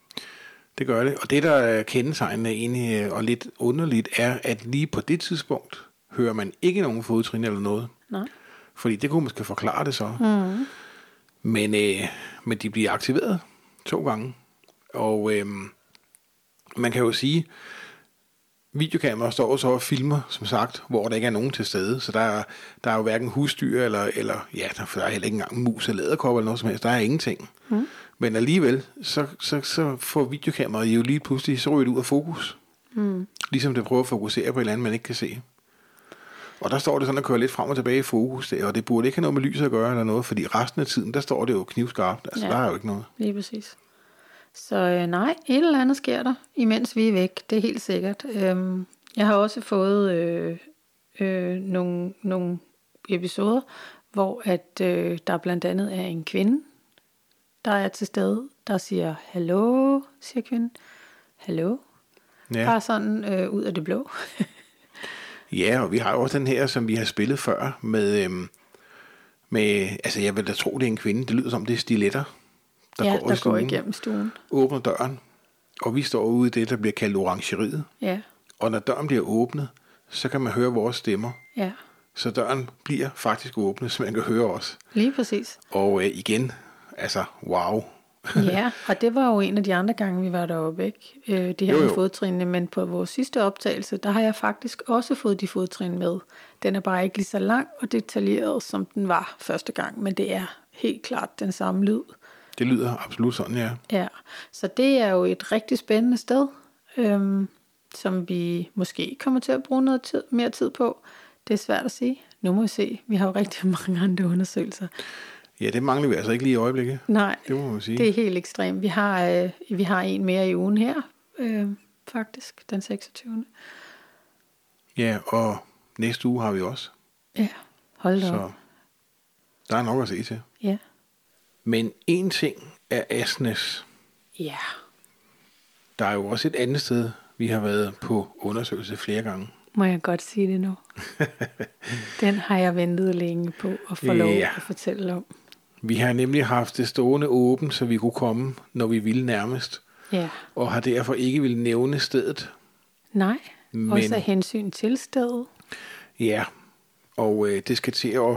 Det gør det. Og det, der er kendetegnende egentlig og lidt underligt, er, at lige på det tidspunkt hører man ikke nogen fodtrin eller noget. Nej. Fordi det kunne måske forklare det så. Mm. Men, øh, men de bliver aktiveret to gange. Og øh, man kan jo sige, videokameraer står så og filmer, som sagt, hvor der ikke er nogen til stede. Så der er, der er jo hverken husdyr, eller, eller ja, der er heller ikke engang mus eller læderkop eller noget som helst. Der er ingenting. Mm. Men alligevel, så, så, så får videokameraet jo lige pludselig, så ryger det ud af fokus. Mm. Ligesom det prøver at fokusere på et eller andet, man ikke kan se. Og der står det sådan at køre lidt frem og tilbage i fokus der, og det burde ikke have noget med lys at gøre eller noget, fordi resten af tiden, der står det jo knivskarpt. Altså, ja, der er jo ikke noget. Lige præcis. Så øh, nej, et eller andet sker der, imens vi er væk. Det er helt sikkert. Øhm, jeg har også fået øh, øh, nogle, nogle episoder, hvor at øh, der blandt andet er en kvinde, der er til stede, der siger, hallo, siger kvinden. Hallo. Ja. Bare sådan øh, ud af det blå. Ja, og vi har jo også den her, som vi har spillet før, med, øhm, med altså jeg vil da tro, det er en kvinde. Det lyder som, det er stiletter, der, ja, går, der i stuen, går igennem stuen. Åbner døren, og vi står ude i det, der bliver kaldt orangeriet. Ja. Og når døren bliver åbnet, så kan man høre vores stemmer. Ja. Så døren bliver faktisk åbnet, så man kan høre os. Lige præcis. Og øh, igen, altså, wow. Ja, og det var jo en af de andre gange, vi var deroppe, ikke? Øh, de her jo, jo. fodtrinene, men på vores sidste optagelse, der har jeg faktisk også fået de fodtrin med. Den er bare ikke lige så lang og detaljeret, som den var første gang, men det er helt klart den samme lyd. Det lyder absolut sådan, ja. Ja, så det er jo et rigtig spændende sted, øhm, som vi måske kommer til at bruge noget tid, mere tid på. Det er svært at sige. Nu må vi se. Vi har jo rigtig mange andre undersøgelser. Ja, det mangler vi altså ikke lige i øjeblikket. Nej, det må man sige. Det er helt ekstremt. Vi har, øh, vi har en mere i ugen her, øh, faktisk, den seksogtyvende Ja, og næste uge har vi også. Ja, hold da Så op. der er nok at se til. Ja. Men en ting er Asnæs. Ja. Der er jo også et andet sted, vi har været på undersøgelse flere gange. Må jeg godt sige det nu? Den har jeg ventet længe på at få lov ja. at fortælle om. Vi har nemlig haft det stående åbent, så vi kunne komme, når vi ville nærmest. Ja. Og har derfor ikke ville nævne stedet. Nej, men, også af hensyn til stedet. Ja, og øh, det skal til at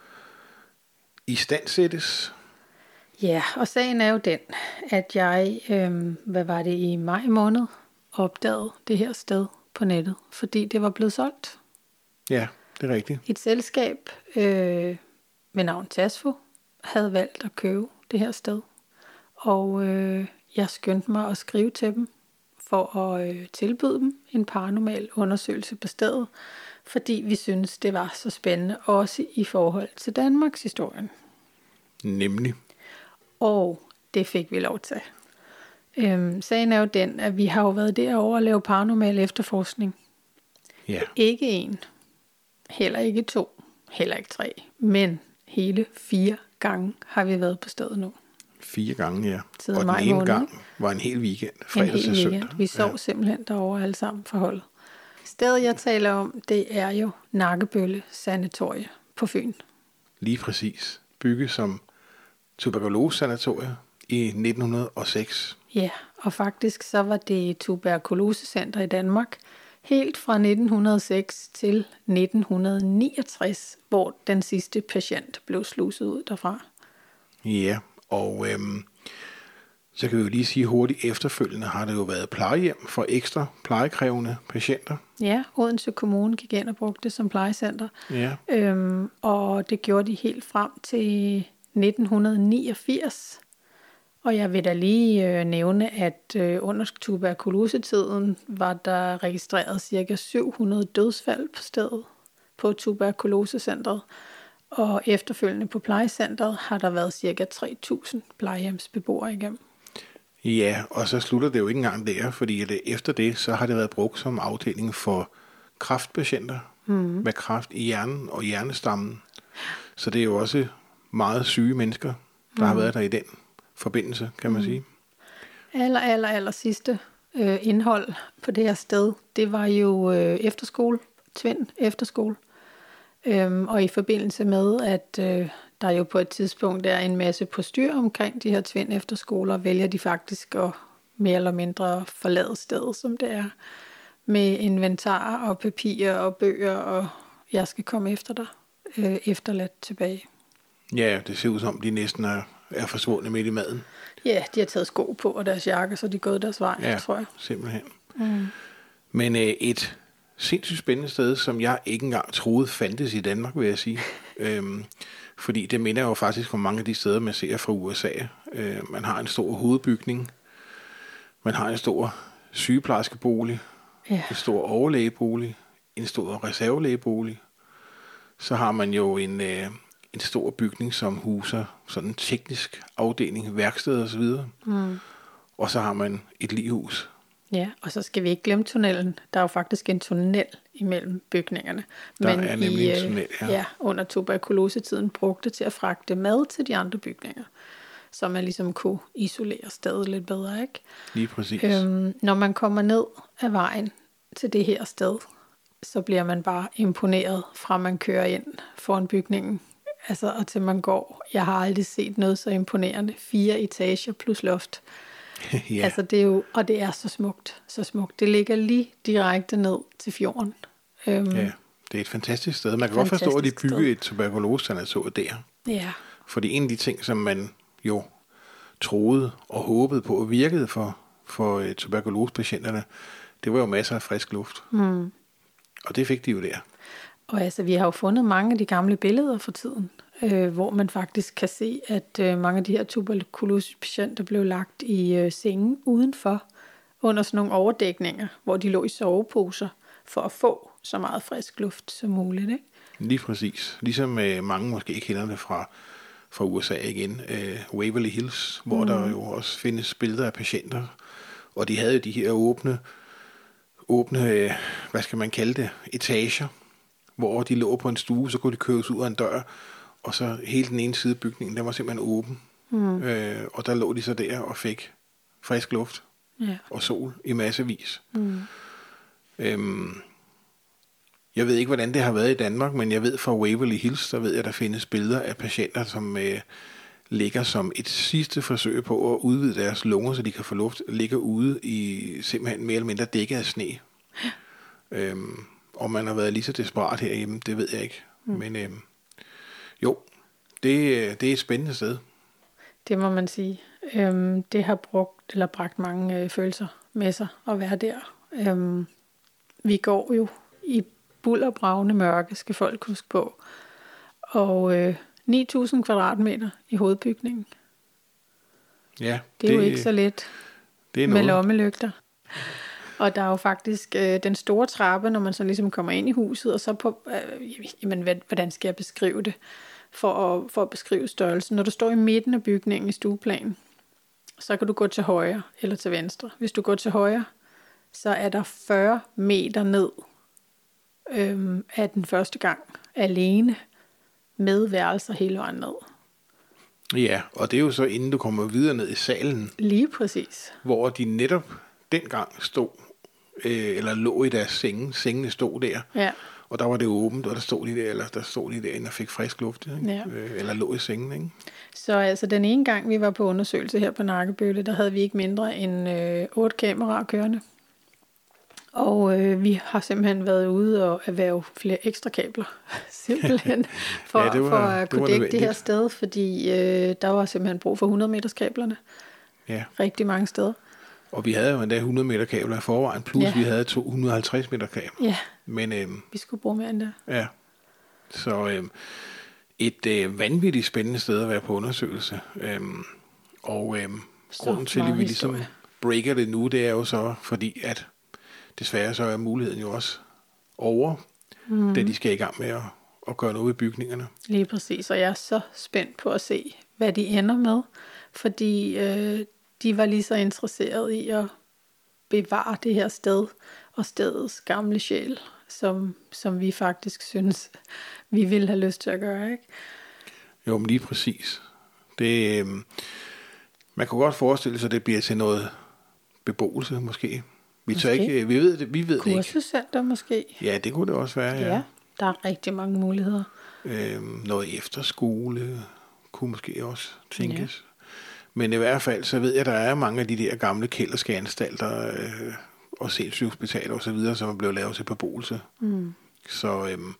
istandsættes. Ja, og sagen er jo den, at jeg, øh, hvad var det, i maj måned, opdagede det her sted på nettet, fordi det var blevet solgt. Ja, det er rigtigt. Et selskab øh, med navn Tasfo havde valgt at købe det her sted, og øh, jeg skyndte mig at skrive til dem for at øh, tilbyde dem en paranormal undersøgelse på stedet, fordi vi synes det var så spændende, også i forhold til Danmarks historien. Nemlig. Og det fik vi lov til. Øhm, sagen er jo den, at vi har jo været derovre og lave paranormal efterforskning. Ja. Ikke en, heller ikke to, heller ikke tre, men hele fire gange har vi været på stedet nu. Fire gange, ja. Siden og den ene gang var en hel weekend, fredag til søndag. Vi sov ja. simpelthen derovre alle sammen for holdet. Stedet jeg taler om, det er jo Nakkebølle Sanatorie på Fyn. Lige præcis. Bygget som tuberkulose-sanatorie i nitten hundrede og seks. Ja, Og faktisk så var det tuberkulosecenter i Danmark helt fra nitten hundrede og seks til nitten niogtres, hvor den sidste patient blev sluset ud derfra. Ja, og øhm, så kan vi jo lige sige hurtigt, efterfølgende har det jo været plejehjem for ekstra plejekrævende patienter. Ja, Odense Kommune gik ind og brugte det som plejecenter. Ja. Øhm, og det gjorde de helt frem til nitten niogfirs. Og jeg vil da lige øh, nævne, at øh, under tuberkulosetiden var der registreret ca. syv hundrede dødsfald på stedet på tuberkulosecentret. Og efterfølgende på plejecentret har der været ca. tre tusind plejehjemsbeboere igennem. Ja, og så slutter det jo ikke engang der, fordi det, efter det, så har det været brugt som afdeling for kræftpatienter mm. med kræft i hjernen og hjernestammen. Så det er jo også meget syge mennesker, der mm. har været der i den forbindelse, kan man mm. sige. Aller, aller, aller sidste øh, indhold på det her sted, det var jo øh, efterskole, Tvind efterskole. Øhm, og i forbindelse med, at øh, der jo på et tidspunkt er en masse postyr omkring de her Tvind efterskoler, vælger de faktisk at mere eller mindre forlade stedet, som det er, med inventar og papirer og bøger, og jeg skal komme efter dig, øh, efterladt tilbage. Ja, det ser ud som, de næsten er, er forsvundet midt i maden. Ja, de har taget sko på og deres jakke, så de er gået deres vej, ja, tror jeg. Simpelthen. Mm. Men øh, et sindssygt spændende sted, som jeg ikke engang troede fandtes i Danmark, vil jeg sige. øhm, fordi det minder jo faktisk om mange af de steder, man ser fra U S A. Øh, man har en stor hovedbygning, man har en stor sygeplejerskebolig, ja. en stor overlægebolig, en stor reservelægebolig. Så har man jo en, øh, en stor bygning, som huser sådan en teknisk afdeling, værksted og så videre. Mm. Og så har man et lighus. Ja, og så skal vi ikke glemme tunnelen. Der er jo faktisk en tunnel imellem bygningerne. Der men er nemlig i, en tunnel, ja. ja. under tuberkulosetiden brugte til at fragte mad til de andre bygninger, så man ligesom kunne isolere stedet lidt bedre, ikke? Lige præcis. Øhm, når man kommer ned ad vejen til det her sted, så bliver man bare imponeret fra man kører ind foran bygningen. Altså, og til man går. Jeg har aldrig set noget så imponerende. Fire etager plus loft. ja. Altså det er jo, og det er så smukt, så smukt. Det ligger lige direkte ned til fjorden. Øhm, ja, det er et fantastisk sted. Man kan godt forstå, at de bygger et tuberkulosesanatorium der. Ja. Fordi en af de ting, som man jo troede og håbede på at virkede for, for uh, tuberkulosepatienterne, det var jo masser af frisk luft. Mm. Og det fik de jo der. Og altså, vi har jo fundet mange af de gamle billeder for tiden, øh, hvor man faktisk kan se, at øh, mange af de her tuberkulosepatienter blev lagt i øh, sengen udenfor, under sådan nogle overdækninger, hvor de lå i soveposer, for at få så meget frisk luft som muligt, ikke? Lige præcis. Ligesom øh, mange måske kender det fra, fra U S A igen, øh, Waverly Hills, hvor mm. der jo også findes billeder af patienter, og de havde jo de her åbne, åbne øh, hvad skal man kalde det, etager, hvor de lå på en stue, så kunne de køres ud af en dør, og så hele den ene side af bygningen, den var simpelthen åben. Mm. Øh, og der lå de så der og fik frisk luft yeah. og sol i massevis. Mm. Øhm, jeg ved ikke, hvordan det har været i Danmark, men jeg ved fra Waverly Hills, der ved jeg, der findes billeder af patienter, som øh, ligger som et sidste forsøg på at udvide deres lunger, så de kan få luft, ligger ude i simpelthen mere eller mindre dækket af sne. Ja. Øhm, Om man har været lige så desperat herhjemme, det ved jeg ikke. Mm. Men øh, jo, det, det er et spændende sted. Det må man sige. Øhm, det har brugt eller bragt mange øh, følelser med sig at være der. Øhm, vi går jo i bulderbragende mørke, skal folk huske på. Og øh, ni tusind kvadratmeter i hovedbygningen. Ja, det er det, jo ikke så let det er med lommelygter. Og der er jo faktisk øh, den store trappe, når man så ligesom kommer ind i huset, og så på, øh, jamen, hvordan skal jeg beskrive det, for at, for at beskrive størrelsen. Når du står i midten af bygningen i stueplanen, så kan du gå til højre eller til venstre. Hvis du går til højre, så er der fyrre meter ned øh, af den første gang, alene, med værelser hele vejen ned. Ja, og det er jo så inden du kommer videre ned i salen. Lige præcis. Hvor de netop dengang stod, øh, eller lå i deres senge. Sengene stod der. Ja. Og der var det åbent, og der stod de der, eller der stod de derinde og fik frisk luft, ikke? Ja. Øh, eller lå i sengen, ikke? Så altså den ene gang, vi var på undersøgelse her på Nakkebølle, der havde vi ikke mindre end øh, otte kameraer kørende. Og øh, vi har simpelthen været ude og erhverve flere ekstra kabler, simpelthen, for, ja, det var, for at kunne dække det her nødvendigt. sted, fordi øh, der var simpelthen brug for hundrede meters kablerne, Ja, rigtig mange steder. og vi havde jo endda hundrede meter kabler i forvejen, plus Ja. vi havde to hundrede og halvtreds meter kabler. Ja, Men øhm, vi skulle bruge mere end det. ja, så øhm, et øh, vanvittigt spændende sted at være på undersøgelse. Øhm, og øhm, Så grunden til, meget at vi ligesom historie. breaker det nu, det er jo så, fordi at desværre så er muligheden jo også over, mm. da de skal i gang med at, at gøre noget ved bygningerne. Lige præcis, og jeg er så spændt på at se, hvad de ender med, fordi øh, de var lige så interesserede i at bevare det her sted og stedets gamle sjæl, som, som vi faktisk synes, vi ville have lyst til at gøre, ikke? Jo, men lige præcis. Det, øhm, man kunne godt forestille sig, at det bliver til noget beboelse, måske. Vi, tør Måske. ikke, vi ved det, vi ved det ikke. Kursuscenter måske? Ja, det kunne det også være, ja. Ja, der er rigtig mange muligheder. Øhm, noget efterskole kunne måske også tænkes. Ja. Men i hvert fald, så ved jeg, at der er mange af de der gamle kælderske anstalter øh, og sindssygehospitaler og så videre, som er blevet lavet til beboelse. Mm. Så øhm,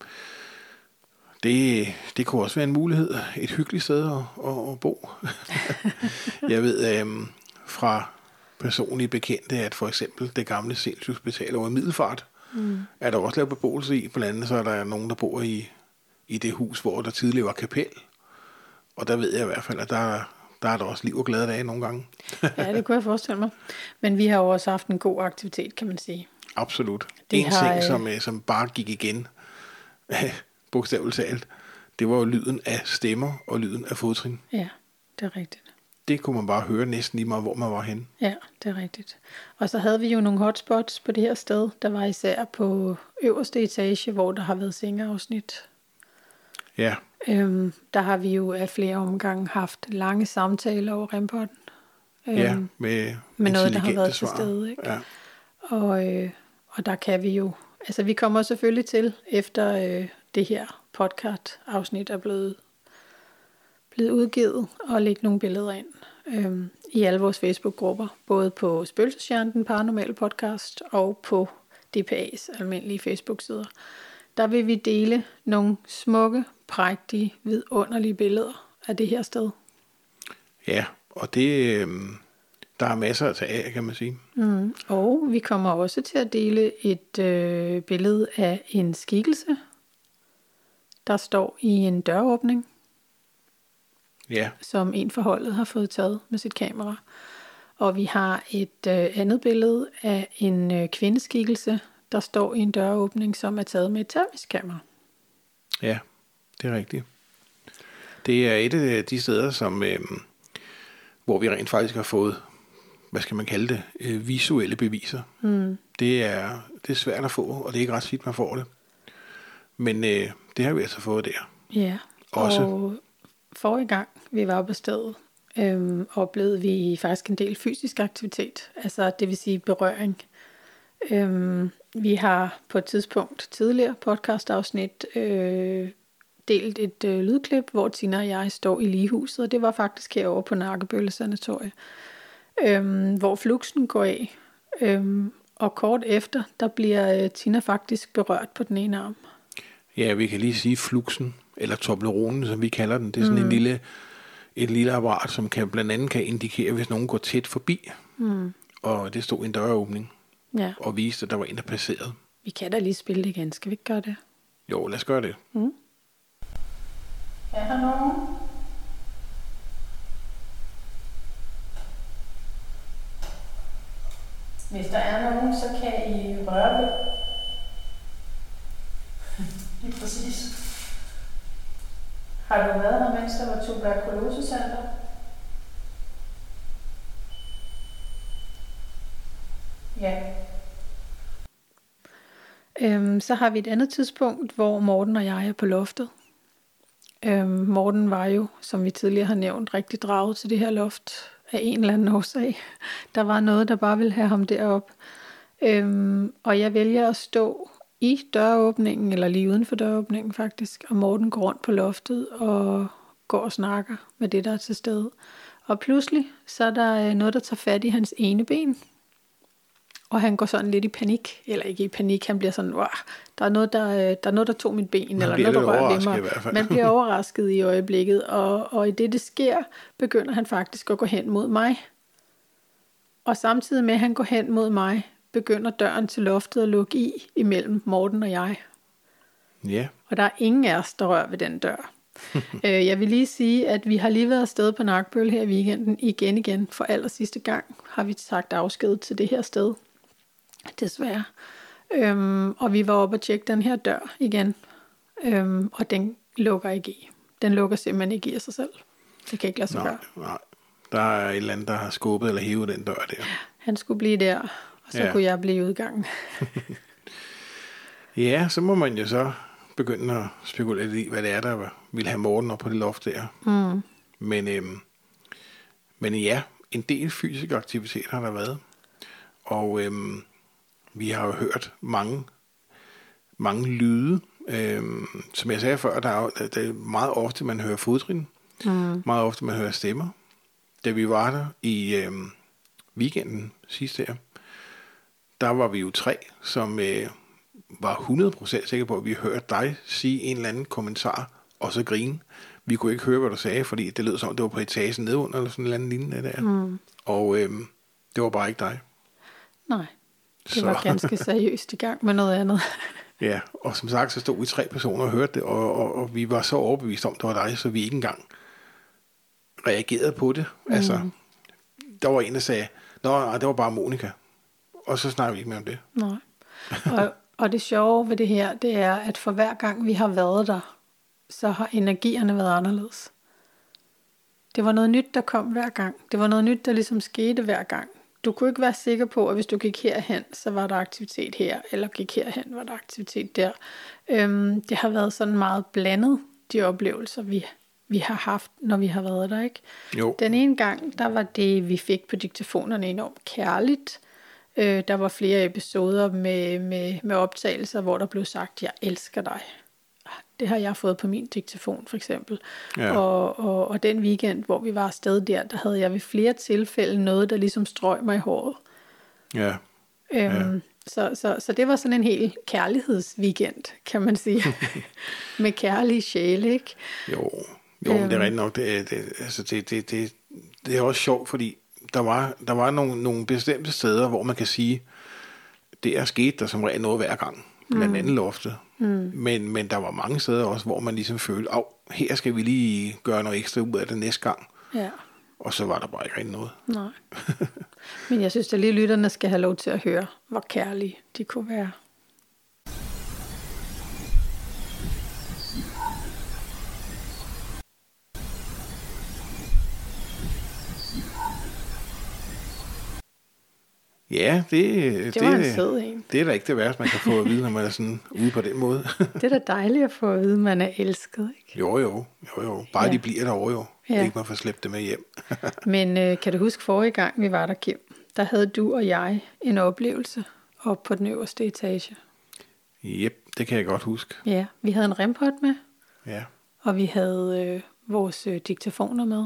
det, det kunne også være en mulighed. Et hyggeligt sted at, at, at bo. Jeg ved øhm, fra personlige bekendte, at for eksempel det gamle sindssygehospital over i Middelfart, mm. er der også lavet beboelse i. Blandt andet så er der nogen, der bor i, i det hus, hvor der tidligere var kapel. Og der ved jeg i hvert fald, at der, der er der også liv og glade dage nogle gange. Ja, det kunne jeg forestille mig. Men vi har jo også haft en god aktivitet, kan man sige. Absolut. Det en har, ting, som, øh, øh, som bare gik igen, bogstaveligt talt, det var jo lyden af stemmer og lyden af fodtrin. Ja, det er rigtigt. Det kunne man bare høre næsten lige meget, hvor man var henne. Ja, det er rigtigt. Og så havde vi jo nogle hotspots på det her sted. Der var især på øverste etage, hvor der har været sengeafsnit. Ja, Øhm, der har vi jo af flere omgange haft lange samtaler over Rempotten. Øhm, ja med, med noget, der har intelligente været til svar. stede, ikke? Ja. Og, øh, og der kan vi jo... Altså, vi kommer selvfølgelig til, efter øh, det her podcast-afsnit er blevet, blevet udgivet, og lægge nogle billeder ind øh, i alle vores Facebook-grupper. Både på Spøgelsesstjernen, den paranormale podcast, og på D P A's almindelige Facebook-sider. Der vil vi dele nogle smukke, prægtige, vidunderlige billeder af det her sted. Ja, og det, øh, der er masser at tage af, kan man sige. Mm. Og vi kommer også til at dele et øh, billede af en skikkelse, der står i en døråbning, Ja, som en fra holdet har fået taget med sit kamera. Og vi har et øh, andet billede af en øh, kvindeskikkelse, der står i en døråbning, som er taget med et termisk kamera. ja, det er rigtigt. Det er et af de steder, som, øh, hvor vi rent faktisk har fået, hvad skal man kalde det, øh, visuelle beviser. Mm. Det, er, det er svært at få, og det er ikke ret tit, man får det. Men øh, det har vi altså fået der. Ja, Også. og forrige gang vi var på stedet, øhm, oplevede vi faktisk en del fysisk aktivitet, altså det vil sige berøring. Øhm, vi har på et tidspunkt tidligere podcastafsnit øh, delt et øh, lydklip, hvor Tina og jeg står i ligehuset, og det var faktisk herovre på Nakkebølle Sanatorie, øhm, hvor fluxen går af. Øhm, og kort efter, der bliver øh, Tina faktisk berørt på den ene arm. Ja, vi kan lige sige fluxen, eller Tobleronen, som vi kalder den. Det er sådan mm. en lille, et lille apparat, som kan, blandt andet kan indikere, hvis nogen går tæt forbi. Mm. Og det stod i en døråbning, Ja. og viste, at der var en, der passerede. Vi kan da lige spille det igen. Skal vi ikke gøre det? Jo, lad os gøre det. Mm. Er der nogen? Hvis der er nogen, så kan I røre ved. Lige præcis. Har du været her, mens der var tuberkulosecenter? Ja. Øhm, så har vi et andet tidspunkt, hvor Morten og jeg er på loftet. Øhm, Morten var jo, som vi tidligere har nævnt, rigtig draget til det her loft af en eller anden årsag. Der var noget, der bare ville have ham derop. Øhm, og jeg vælger at stå i døråbningen, eller lige uden for døråbningen faktisk, og Morten går rundt på loftet og går og snakker med det, der er til stede. Og pludselig, så er der noget, der tager fat i hans ene ben, og han går sådan lidt i panik, eller ikke i panik, han bliver sådan, wow, der er noget, der, der, er noget, der tog mit ben, Man eller noget, der rører ved mig. I hvert fald. Man bliver overrasket i øjeblikket, og, og i det, det sker, begynder han faktisk at gå hen mod mig. Og samtidig med, at han går hen mod mig, begynder døren til loftet at lukke i, imellem Morten og jeg. Ja. Og der er ingen af os, der rører ved den dør. øh, jeg vil lige sige, at vi har lige været afsted på Nakbøl her i weekenden, igen igen, for aller sidste gang har vi sagt afsked til det her sted. Desværre. Øhm, og vi var oppe og tjekke den her dør igen, øhm, og den lukker ikke i. Den lukker simpelthen ikke i af sig selv. Det kan ikke lade sig gøre. Nej, der er et eller andet, der har skubbet eller hævet den dør der. Han skulle blive der, og så ja. kunne jeg blive i udgangen. Ja, så må man jo så begynde at spekulere i, hvad det er, der vil have Morten op på det loft der. Mm. Men, øhm, men ja, en del fysisk aktivitet har der været. Og øhm, vi har jo hørt mange, mange lyde. Øhm, som jeg sagde før, der er, der er meget ofte, man hører fodtrin. Mm. Meget ofte, man hører stemmer. Da vi var der i øhm, weekenden sidste her, der var vi jo tre, som øh, var hundrede procent sikre på, at vi hørte dig sige en eller anden kommentar, og så grine. Vi kunne ikke høre, hvad du sagde, fordi det lød som, det var på etagen nedunder, eller sådan en eller anden lignende der. Mm. Og øhm, det var bare ikke dig. Nej, det så. var ganske seriøst i gang med noget andet. Ja, og som sagt, så stod vi tre personer og hørte det, og, og, og vi var så overbevist om, det var dig, så vi ikke engang reagerede på det. Mm. Altså, der var en, der sagde, nå, nej, det var bare Monika. Og så snakkede vi ikke mere om det. Nej. Og, og det sjove ved det her, det er, at for hver gang vi har været der, så har energierne været anderledes. Det var noget nyt, der kom hver gang. Det var noget nyt, der ligesom skete hver gang. Du kunne ikke være sikker på, at hvis du gik herhen, så var der aktivitet her, eller gik herhen, var der aktivitet der. Øhm, det har været sådan meget blandet, de oplevelser, vi, vi har haft, når vi har været der, ikke? Jo. Den ene gang, der var det, vi fik på diktafonerne enormt kærligt. Øh, der var flere episoder med, med, med optagelser, hvor der blev sagt, jeg elsker dig. Det har jeg fået på min diktafon, for eksempel. Ja. Og, og, og den weekend, hvor vi var afsted der, der havde jeg ved flere tilfælde noget, der ligesom strøg mig i håret. Ja. Øhm, ja. Så, så, så det var sådan en helt kærlighedsweekend, kan man sige. Med kærlige sjæle, ikke? Jo, jo øhm. men det er rigtigt nok. Det, det, altså det, det, det, det er også sjovt, fordi der var, der var nogle, nogle bestemte steder, hvor man kan sige, det er sket der som regel noget hver gang. Blandt andet loftet. Mm. Men, men der var mange steder også, hvor man ligesom følte, at her skal vi lige gøre noget ekstra ud af det næste gang. Ja. Og så var der bare ikke rigtig noget. Nej. Men jeg synes, at lige lytterne skal have lov til at høre, hvor kærlige de kunne være. Ja, det, det, det, var en sød en. Det er da ikke det værste, man kan få at vide, når man er sådan ude på den måde. Det er da dejligt at få at vide, at man er elsket, ikke? Jo, jo. jo, jo. Bare ja. De bliver derovre jo. Ja. Ikke man får slæbt det med hjem. Men øh, kan du huske forrige gang, vi var der, Kim? Der havde du og jeg en oplevelse oppe på den øverste etage. Jep, det kan jeg godt huske. Ja, vi havde en rempot med. Ja. Og vi havde øh, vores øh, diktafoner med.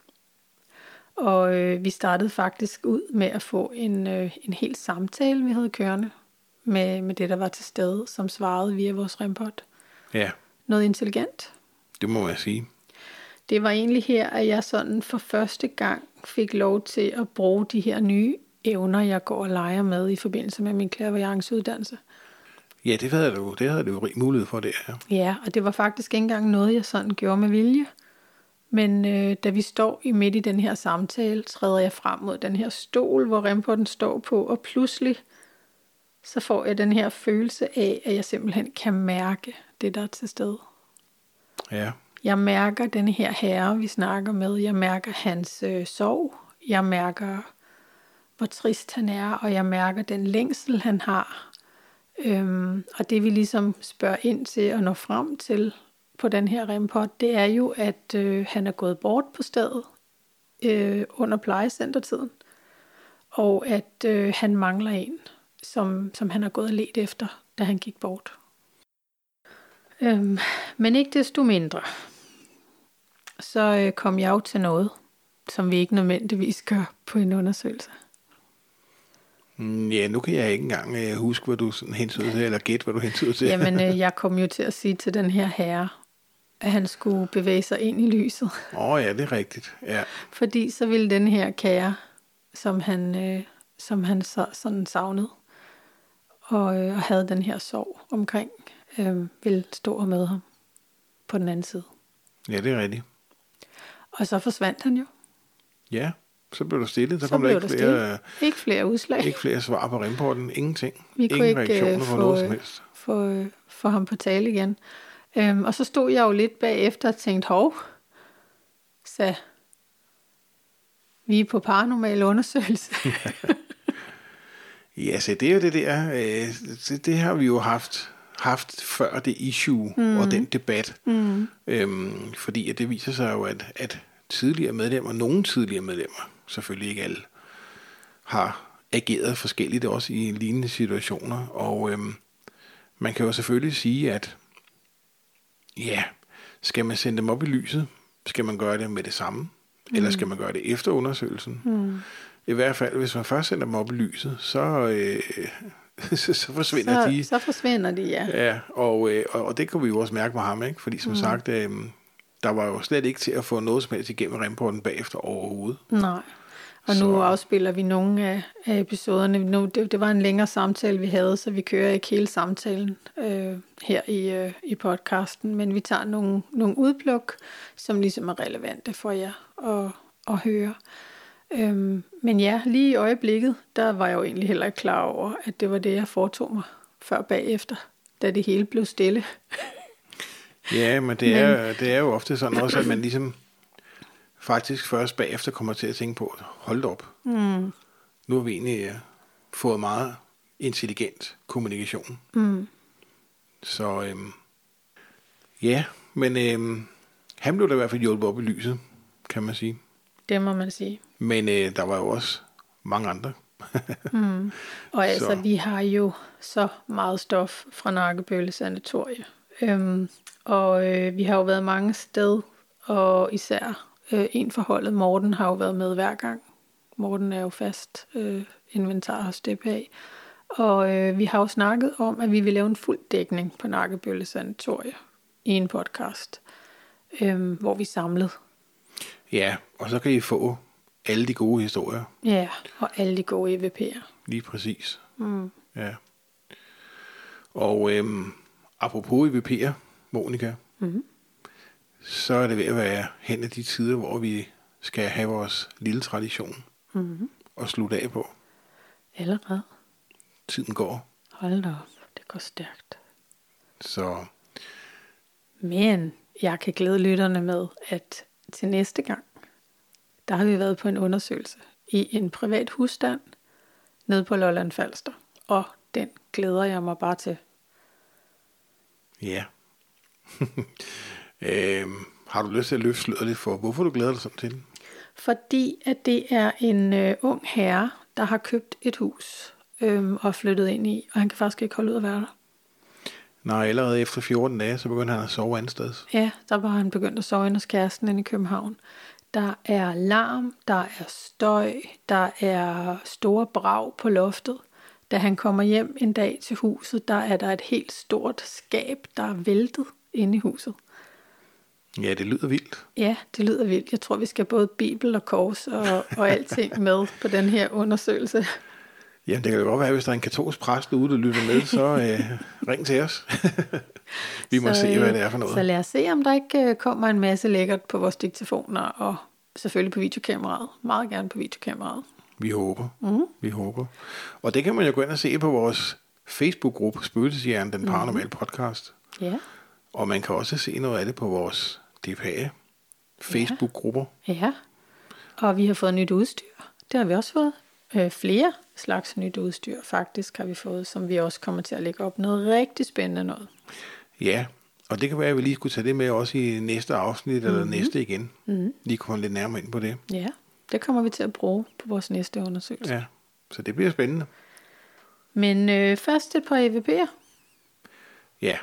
Og øh, vi startede faktisk ud med at få en, øh, en hel samtale, vi havde kørende, med, med det, der var til stede, som svarede via vores rempot. Ja. Noget intelligent. Det må jeg sige. Det var egentlig her, at jeg sådan for første gang fik lov til at bruge de her nye evner, jeg går og leger med i forbindelse med min clairvoyance-uddannelse. Ja, det havde du, det havde du rig mulighed for, det her. Ja, og det var faktisk ikke engang noget, jeg sådan gjorde med vilje. Men øh, da vi står i midt i den her samtale, træder jeg frem mod den her stol, hvor rempotten står på, og pludselig så får jeg den her følelse af, at jeg simpelthen kan mærke det, der er til stede. Ja. Jeg mærker den her herre, vi snakker med. Jeg mærker hans øh, sorg. Jeg mærker, hvor trist han er, og jeg mærker den længsel, han har. Øhm, og det vi ligesom spørger ind til og når frem til på den her rempot, det er jo, at øh, han er gået bort på stedet øh, under plejecentertiden, og at øh, han mangler en, som, som han har gået og let efter da han gik bort. Øhm, men ikke desto mindre, så øh, kom jeg jo til noget, som vi ikke nødvendigvis gør på en undersøgelse. Ja, nu kan jeg ikke engang øh, huske, hvad du sådan hentede til, eller gætte, hvad du hentede til. Jamen, øh, jeg kom jo til at sige til den her herre, at han skulle bevæge sig ind i lyset. Åh oh, ja, det er rigtigt. Ja. Fordi så ville den her kære, som han, øh, som han så, sådan savnede, og, øh, og havde den her sorg omkring, øh, ville stå med ham på den anden side. Ja, det er rigtigt. Og så forsvandt han jo. Ja, så blev der stille. Der så kom der ikke der flere, ikke flere udslag. Ikke flere svar på Rimporten. Ingenting. Vi Ingen kunne ikke reaktioner uh, på få, noget som helst. Få, uh, få ham på tale igen. Um, og så stod jeg jo lidt bagefter og tænkte, hov, så vi er på paranormal undersøgelse. Ja, så det er jo det der. Øh, det, det har vi jo haft haft før det issue mm. og den debat. Mm. Øhm, fordi at det viser sig jo, at, at tidligere medlemmer, nogle tidligere medlemmer, selvfølgelig ikke alle, har ageret forskelligt også i lignende situationer. Og øhm, man kan jo selvfølgelig sige, at ja, skal man sende dem op i lyset? Skal man gøre det med det samme? Mm. Eller skal man gøre det efter undersøgelsen? Mm. I hvert fald, hvis man først sender dem op i lyset, så... Øh, så, så forsvinder så, de. Så forsvinder de, ja. Ja, og, øh, og, og det kunne vi jo også mærke med ham, ikke? Fordi som mm. sagt, øh, der var jo slet ikke til at få noget som helst igennem Rimporten bagefter overhovedet. Nej, og så. Nu afspiller vi nogle af, af episoderne. Nu, det, det var en længere samtale, vi havde, så vi kører ikke hele samtalen øh, her i, øh, i podcasten, men vi tager nogle, nogle udpluk, som ligesom er relevante for jer at, at høre. Øhm, men ja, lige i øjeblikket, der var jeg jo egentlig heller ikke klar over, at det var det, jeg foretog mig før bagefter, da det hele blev stille. Ja, men det, men er, det er jo ofte sådan også, at man ligesom faktisk først bagefter kommer til at tænke på, hold op, mm. nu har vi egentlig uh, fået meget intelligent kommunikation. Mm. Så øhm, ja, men øhm, han blev da i hvert fald hjulpet op i lyset, kan man sige. Det må man sige. Men øh, der var jo også mange andre. mm. Og altså, så. Vi har jo så meget stof fra Nakkebølle Sanatorie. Øhm, og øh, vi har jo været mange steder, og især øh, en forholdet, Morten, har jo været med hver gang. Morten er jo fast øh, inventar hos D P A. Og øh, vi har jo snakket om, at vi vil lave en fuld dækning på Nakkebølle Sanatorie i en podcast, øh, hvor vi samlede. Ja, og så kan I få alle de gode historier. Ja, og alle de gode E V P'er. Lige præcis. Mm. Ja. Og øhm, apropos E V P'er, Monika, mm. så er det ved at være hen af de tider, hvor vi skal have vores lille tradition mm. og slutte af på. Allerede. Tiden går. Hold da op, det går stærkt. Så. Men jeg kan glæde lytterne med, at til næste gang, der har vi været på en undersøgelse i en privat husstand nede på Lolland Falster. Og den glæder jeg mig bare til. Ja. øhm, har du lyst til at løfte sløret lidt for, hvorfor du glæder dig sådan til? Fordi at det er en øh, ung herre, der har købt et hus øh, og flyttet ind i, og han kan faktisk ikke holde ud at være der. Nej, allerede efter fjorten dage, så begyndte han at sove andetsteds. Ja, der var han begyndt at sove inde hos kæresten inde i København. Der er larm, der er støj, der er store brag på loftet. Da han kommer hjem en dag til huset, der er der et helt stort skab, der er væltet inde i huset. Ja, det lyder vildt. Ja, det lyder vildt. Jeg tror, vi skal både bibel og kors og, og alting med på den her undersøgelse. Ja, det kan jo godt være, hvis der er en katolsk præst ude, der lytter med, så øh, ring til os. Vi må så, se, hvad det er for noget. Så lad os se, om der ikke kommer en masse lækkert på vores diktafoner, og selvfølgelig på videokameraet. Meget gerne på videokameraet. Vi håber. Mm. Vi håber. Og det kan man jo gå ind og se på vores Facebook-gruppe, Spøgelseshjernen, den paranormale podcast. Ja. Og man kan også se noget af det på vores D P A Facebook-grupper. Ja. ja, og vi har fået nyt udstyr. Det har vi også fået. Øh, flere slags nyt udstyr faktisk har vi fået, som vi også kommer til at lægge op. Noget rigtig spændende noget. Ja, og det kan være, at vi lige skulle tage det med også i næste afsnit, mm-hmm. eller næste igen. Mm-hmm. Lige komme lidt nærmere ind på det. Ja, det kommer vi til at bruge på vores næste undersøgelse. Ja, så det bliver spændende. Men øh, først et par E V P'er. Ja.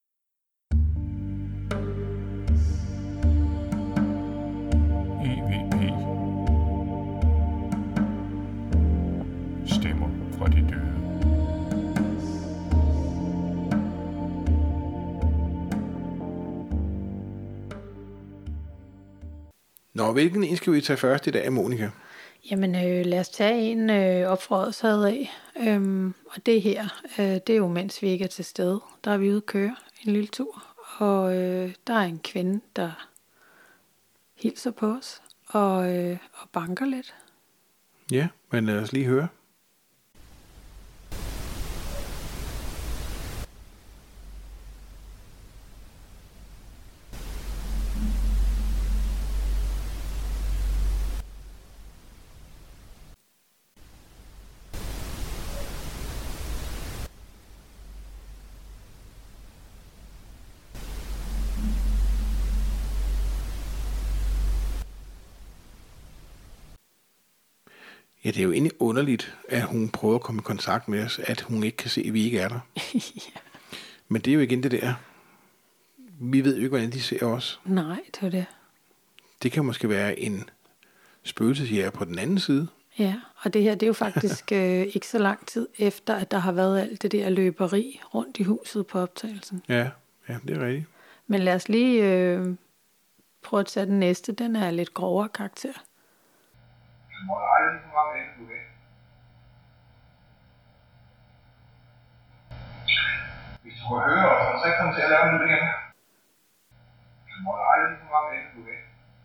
E V P. Stemmer fra de døde. Nå, hvilken en skal vi tage først i dag, Monika? Jamen, øh, lad os tage en øh, op fra Odsherred af. Øhm, og det her, øh, det er jo mens vi ikke er til stede. Der er vi ude at køre en lille tur. Og øh, der er en kvinde, der hilser på os og, øh, og banker lidt. Ja, men lad os lige høre. Ja, det er jo egentlig underligt, at hun prøver at komme i kontakt med os, at hun ikke kan se, at vi ikke er der. Ja. Men det er jo igen det der. Vi ved jo ikke, hvordan de ser os. Nej, det var det. Det kan måske være en spøgelsesjæger på den anden side. Ja, og det her, det er jo faktisk øh, ikke så lang tid efter, at der har været alt det der løberi rundt i huset på optagelsen. Ja, ja, det er rigtigt. Men lad os lige øh, prøve at tage den næste. Den er lidt grovere karakter. Du må aldrig så meget med, du vil. Hvis du kan høre os, så kommer til at lave noget igen. Du må aldrig så meget med, du vil.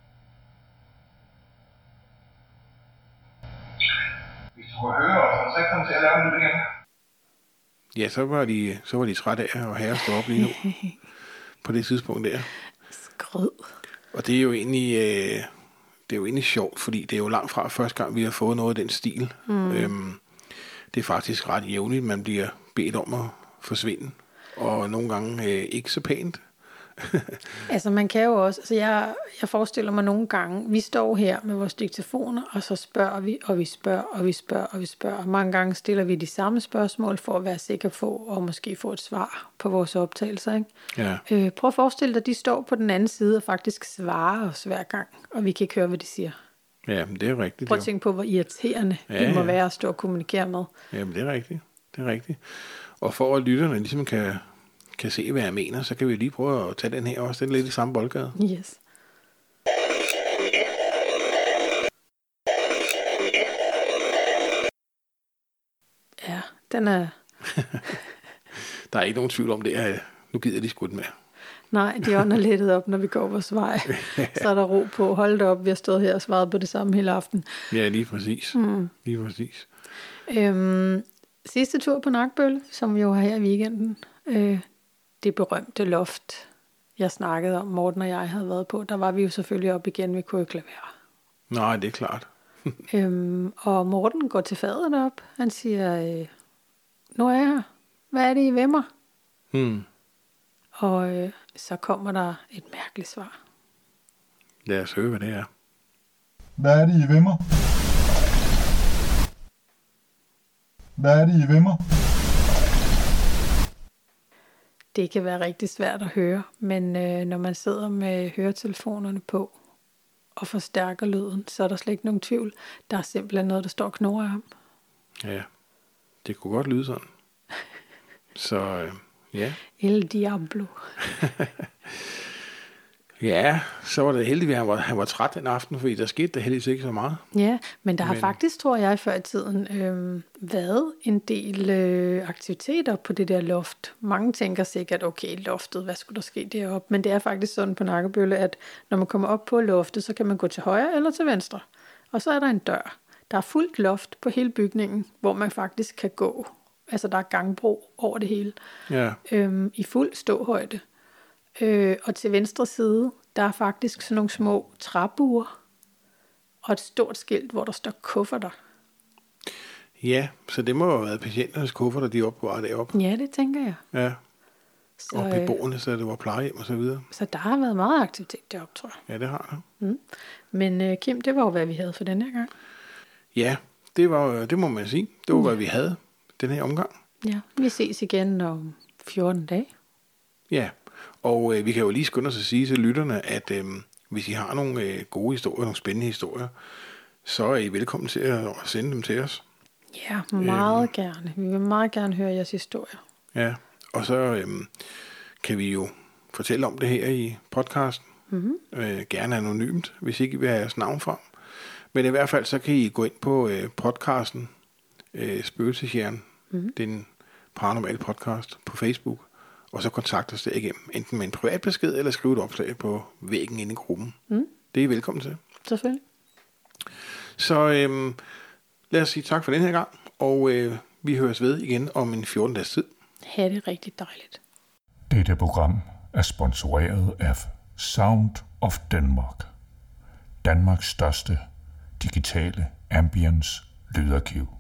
Hvis du kan høre os, så kommer til at lave noget igen. Ja, så var de, så var de trætte af at have at stå op lige nu. På det tidspunkt der. Skrød. Og det er jo egentlig... Øh, Det er jo egentlig sjovt, fordi det er jo langt fra første gang, vi har fået noget af den stil. Mm. Øhm, det er faktisk ret jævnligt, man bliver bedt om at forsvinde. Og nogle gange øh, ikke så pænt. Altså man kan jo også, altså jeg, jeg forestiller mig nogle gange, vi står her med vores diktafoner, og så spørger vi, og vi spørger, og vi spørger, og vi spørger. Og mange gange stiller vi de samme spørgsmål, for at være sikre på, og måske få et svar på vores optagelser. Ikke? Ja. Øh, prøv at forestille dig, at de står på den anden side, og faktisk svarer os hver gang, og vi kan ikke høre, hvad de siger. Ja, men det er rigtigt. Prøv at tænke på, hvor irriterende ja, det må ja. være at stå og kommunikere med. Ja, men det er rigtigt. Det er rigtigt. Og for at lytterne ligesom kan... kan se, hvad jeg mener, så kan vi lige prøve at tage den her også. Den er lidt i samme boldgade. Yes. Ja, den er... Der er ikke nogen tvivl om det her. Nu gider de skudt med. Nej, de ånder lettet op, når vi går vores vej. Så er der ro på. Hold da op, vi har stået her og svaret på det samme hele aften. Ja, lige præcis. Mm. Lige præcis. Øhm, sidste tur på Nakbølle, som vi jo har her i weekenden. Øh, det berømte loft, jeg snakkede om, Morten og jeg havde været på, der var vi jo selvfølgelig op igen, vi kunne ikke lade være. Nej, det er klart. øhm, og Morten går til faderen op, han siger, øh, nu er jeg her, hvad er det, I ved mig? Hmm. Og øh, så kommer der et mærkeligt svar. Lad os høre, hvad det er. Hvad er det, I ved mig? Hvad er det, I ved mig? Det kan være rigtig svært at høre, men øh, når man sidder med høretelefonerne på og forstærker lyden, så er der slet ikke nogen tvivl. Der er simpelthen noget, der står og knurrer om. Ja, det kunne godt lyde sådan. Så øh, ja. El Diablo. Ja, så var det heldigt, at han var, han var træt den aften, fordi der skete der heldigvis ikke så meget. Ja, men der har Men- faktisk, tror jeg, før i tiden øh, været en del øh, aktiviteter på det der loft. Mange tænker sikkert, okay, loftet, hvad skulle der ske deroppe? Men det er faktisk sådan på Nakbølle, at når man kommer op på loftet, så kan man gå til højre eller til venstre. Og så er der en dør. Der er fuldt loft på hele bygningen, hvor man faktisk kan gå. Altså der er gangbro over det hele. Ja, Øhm, i fuld ståhøjde. Øh, og til venstre side, der er faktisk sådan nogle små træbuer og et stort skilt, hvor der står kufferter. ja, så det må jo have været patienternes kufferter, de opbevarer deroppe. Ja, det tænker jeg. Ja, Så, og øh, beboerne, så det var plejehjem og så videre. så der har været meget aktivitet deroppe, tror jeg. Ja, det har der. Mm. Men øh, Kim, det var jo, hvad vi havde for den her gang. Ja, det, var, det må man sige. Det var, hvad vi havde den her omgang. Ja, vi ses igen om fjorten dage. Ja, og øh, vi kan jo lige skynde os at sige til lytterne, at øh, hvis I har nogle øh, gode historier, nogle spændende historier, så er I velkommen til at sende dem til os. Ja, meget øhm, gerne. Vi vil meget gerne høre jeres historier. Ja, og så øh, kan vi jo fortælle om det her i podcasten. Mm-hmm. Øh, gerne anonymt, hvis ikke I vil have jeres navn frem. Men i hvert fald, så kan I gå ind på øh, podcasten, øh, Spøgelseshjern, mm-hmm. den paranormale podcast på Facebook, og så kontakte os derigennem, enten med en privat besked, eller skrive et opslag på væggen inde i gruppen. Mm. Det er I velkommen til. Selvfølgelig. Så øh, lad os sige tak for den her gang, og øh, vi høres ved igen om en fjorten dages tid. Ha' det rigtig dejligt. Dette program er sponsoreret af Sound of Denmark, Danmarks største digitale ambience lydarkiv.